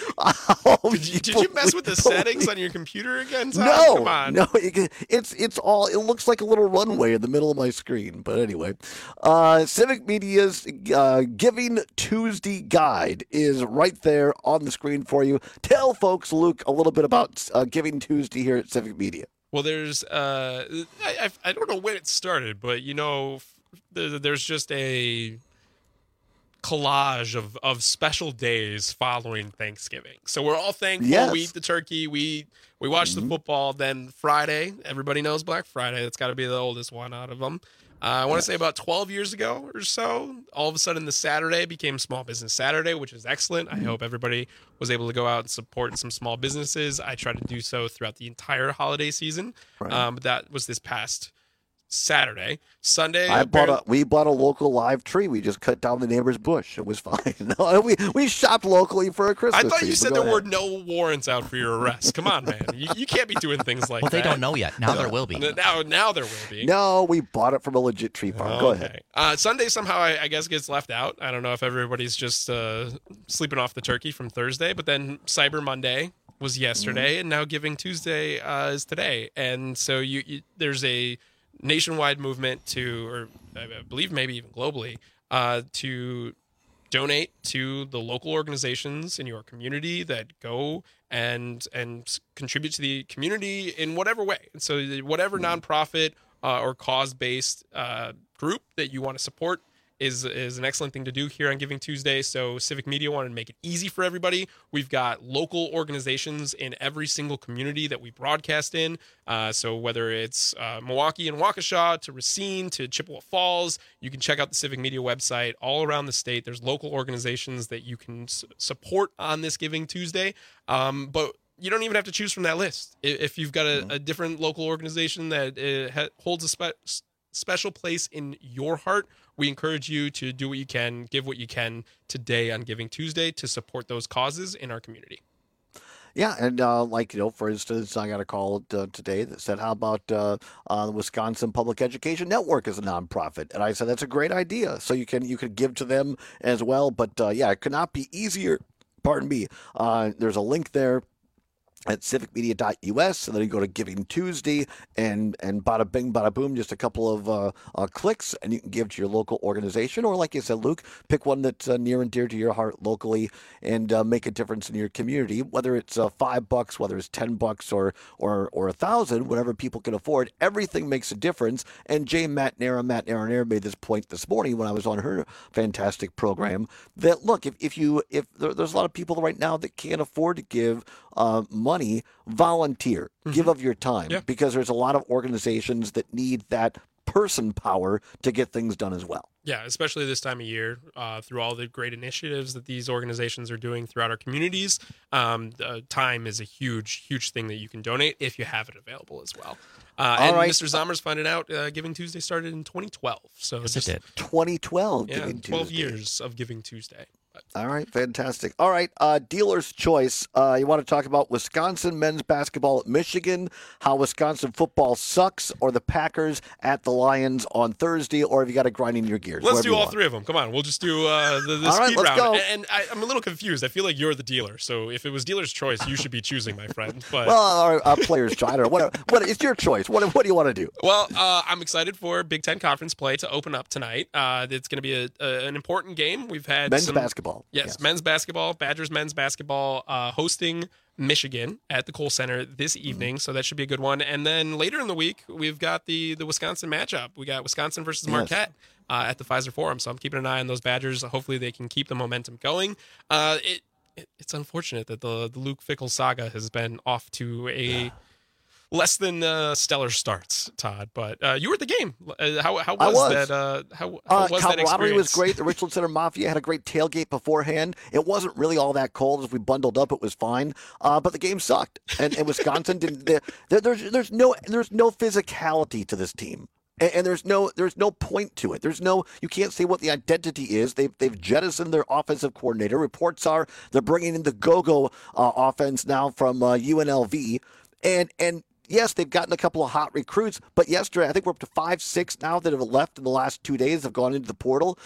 Did you mess with the settings on your computer again, Tosh? No, Come on. no, it's all. It looks like a little runway in the middle of my screen. But anyway, Civic Media's Giving Tuesday guide is right there on the screen for you. Tell folks, Luke, a little bit about Giving Tuesday here at Civic Media. Well, there's I don't know when it started, but there's just a collage of special days following Thanksgiving. So we're all thankful. Yes. We eat the turkey. We watch the football. Then Friday, everybody knows Black Friday. That's got to be the oldest one out of them. I want to say about 12 years ago or so, all of a sudden the Saturday became Small Business Saturday, which is excellent. I hope everybody was able to go out and support some small businesses. I try to do so throughout the entire holiday season. Right. But that was this past Saturday. Sunday, we bought a local live tree. We just cut down the neighbor's bush. It was fine. No, we shopped locally for a Christmas tree. I thought you said there were no warrants out for your arrest. Come on, man. You can't be doing things like that. Well, they don't know yet. Now there will be. Now there will be. No, we bought it from a legit tree farm. Go ahead. Sunday somehow, I guess, gets left out. I don't know if everybody's just sleeping off the turkey from Thursday, but then Cyber Monday was yesterday, and now Giving Tuesday is today. And so there's a nationwide movement to, or I believe maybe even globally, to donate to the local organizations in your community that go and contribute to the community in whatever way. And so whatever nonprofit or cause-based group that you want to support is an excellent thing to do here on Giving Tuesday. So Civic Media wanted to make it easy for everybody. We've got local organizations in every single community that we broadcast in. So whether it's Milwaukee and Waukesha to Racine to Chippewa Falls, you can check out the Civic Media website. All around the state, there's local organizations that you can support on this Giving Tuesday. But you don't even have to choose from that list. If you've got a different local organization that holds a special place in your heart, we encourage you to do what you can, give what you can today on Giving Tuesday to support those causes in our community. Yeah, and for instance, I got a call today that said, how about the Wisconsin Public Education Network as a nonprofit? And I said, that's a great idea. So you could give to them as well. But it could not be easier. Pardon me. There's a link there at civicmedia.us, and then you go to Giving Tuesday, and bada bing, bada boom, just a couple of clicks, and you can give to your local organization, or like you said, Luke, pick one that's near and dear to your heart locally, and make a difference in your community. Whether it's $5, whether it's $10 or $1,000, whatever people can afford, everything makes a difference. And Jay McNair made this point this morning when I was on her fantastic program that look, if there's a lot of people right now that can't afford to give money, volunteer, give of your time, because there's a lot of organizations that need that person power to get things done as well. Yeah, especially this time of year, through all the great initiatives that these organizations are doing throughout our communities. Time is a huge thing that you can donate if you have it available as well. And right. Mr. Zommer's finding out Giving Tuesday started in 2012. So yes, it did. 2012. Yeah, Giving 12 Tuesday. Years of Giving Tuesday. All right, fantastic. All right, dealer's choice. You want to talk about Wisconsin men's basketball at Michigan, how Wisconsin football sucks, or the Packers at the Lions on Thursday, or have you got to grind in your gears? Let's do all three of them. Come on, we'll just do the speed round. Go. And I'm a little confused. I feel like you're the dealer, so if it was dealer's choice, you should be choosing, my friend. But well, our player's choice. I don't know. What it's your choice. What do you want to do? Well, I'm excited for Big Ten Conference play to open up tonight. It's going to be an important game. We've had men's basketball. Yes, men's basketball. Badgers men's basketball hosting Michigan at the Kohl Center this evening, so that should be a good one. And then later in the week, we've got the Wisconsin matchup. We got Wisconsin versus Marquette at the Pfizer Forum, so I'm keeping an eye on those Badgers. Hopefully they can keep the momentum going. It's unfortunate that the Luke Fickell saga has been off to a less than stellar starts, Todd. But you were at the game. How was that? How was that experience? Camaraderie was great. The Richland Center Mafia had a great tailgate beforehand. It wasn't really all that cold. As we bundled up, it was fine. But the game sucked, and Wisconsin didn't. There's no physicality to this team. And there's no point to it. You can't say what the identity is. They've jettisoned their offensive coordinator. Reports are they're bringing in the go-go offense now from UNLV, and yes, they've gotten a couple of hot recruits, but yesterday I think we're up to 5-6 now that have left in the last 2 days, have gone into the portal.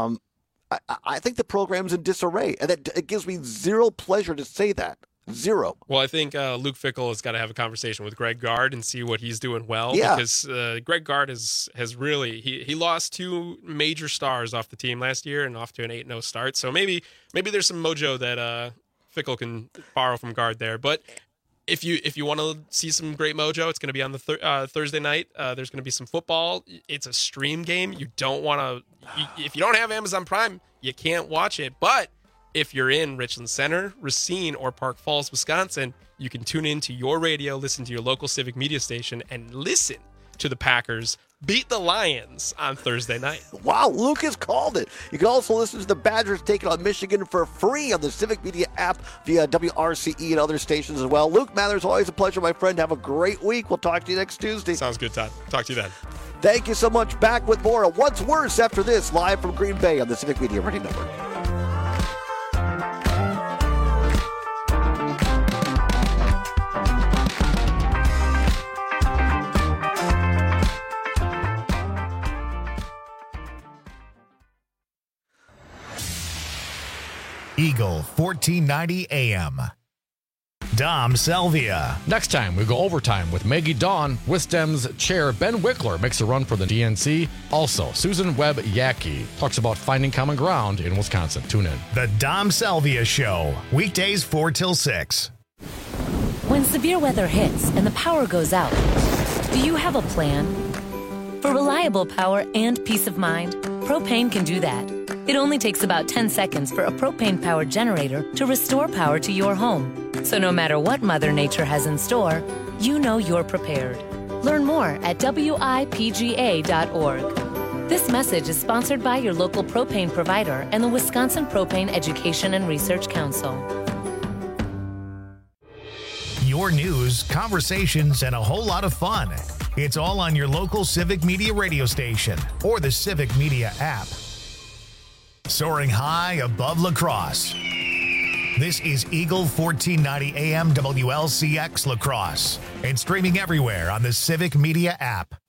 I think the program's in disarray, and it gives me zero pleasure to say that. Zero. Well, I think Luke Fickell has got to have a conversation with Greg Gard and see what he's doing well. Yeah. Because Greg Gard has really he lost two major stars off the team last year and off to an 8-0 start. So maybe there's some mojo that Fickell can borrow from Gard there. But if you want to see some great mojo, it's going to be on the Thursday night. There's going to be some football. It's a stream game. You don't want to. If you don't have Amazon Prime, you can't watch it. But if you're in Richland Center, Racine, or Park Falls, Wisconsin, you can tune into your radio, listen to your local Civic Media station, and listen to the Packers beat the Lions on Thursday night. Wow, Lucas called it. You can also listen to the Badgers taking on Michigan for free on the Civic Media app via WRCE and other stations as well. Luke Mathers, always a pleasure, my friend. Have a great week. We'll talk to you next Tuesday. Sounds good, Todd. Talk to you then. Thank you so much. Back with more of What's Worse after this, live from Green Bay on the Civic Media Radio Network. Eagle 1490 AM. Dom Selvia. Next time, we go overtime with Maggie Dawn. Wisdom's chair Ben Wickler makes a run for the DNC. Also, Susan Webb Yackey talks about finding common ground in Wisconsin. Tune in. The Dom Selvia Show. Weekdays 4 till 6. When severe weather hits and the power goes out, do you have a plan? For reliable power and peace of mind, propane can do that. It only takes about 10 seconds for a propane-powered generator to restore power to your home. So no matter what Mother Nature has in store, you know you're prepared. Learn more at WIPGA.org. This message is sponsored by your local propane provider and the Wisconsin Propane Education and Research Council. Your news, conversations, and a whole lot of fun. It's all on your local Civic Media radio station or the Civic Media app. Soaring high above La Crosse. This is Eagle 1490 AM WLCX La Crosse and streaming everywhere on the Civic Media app.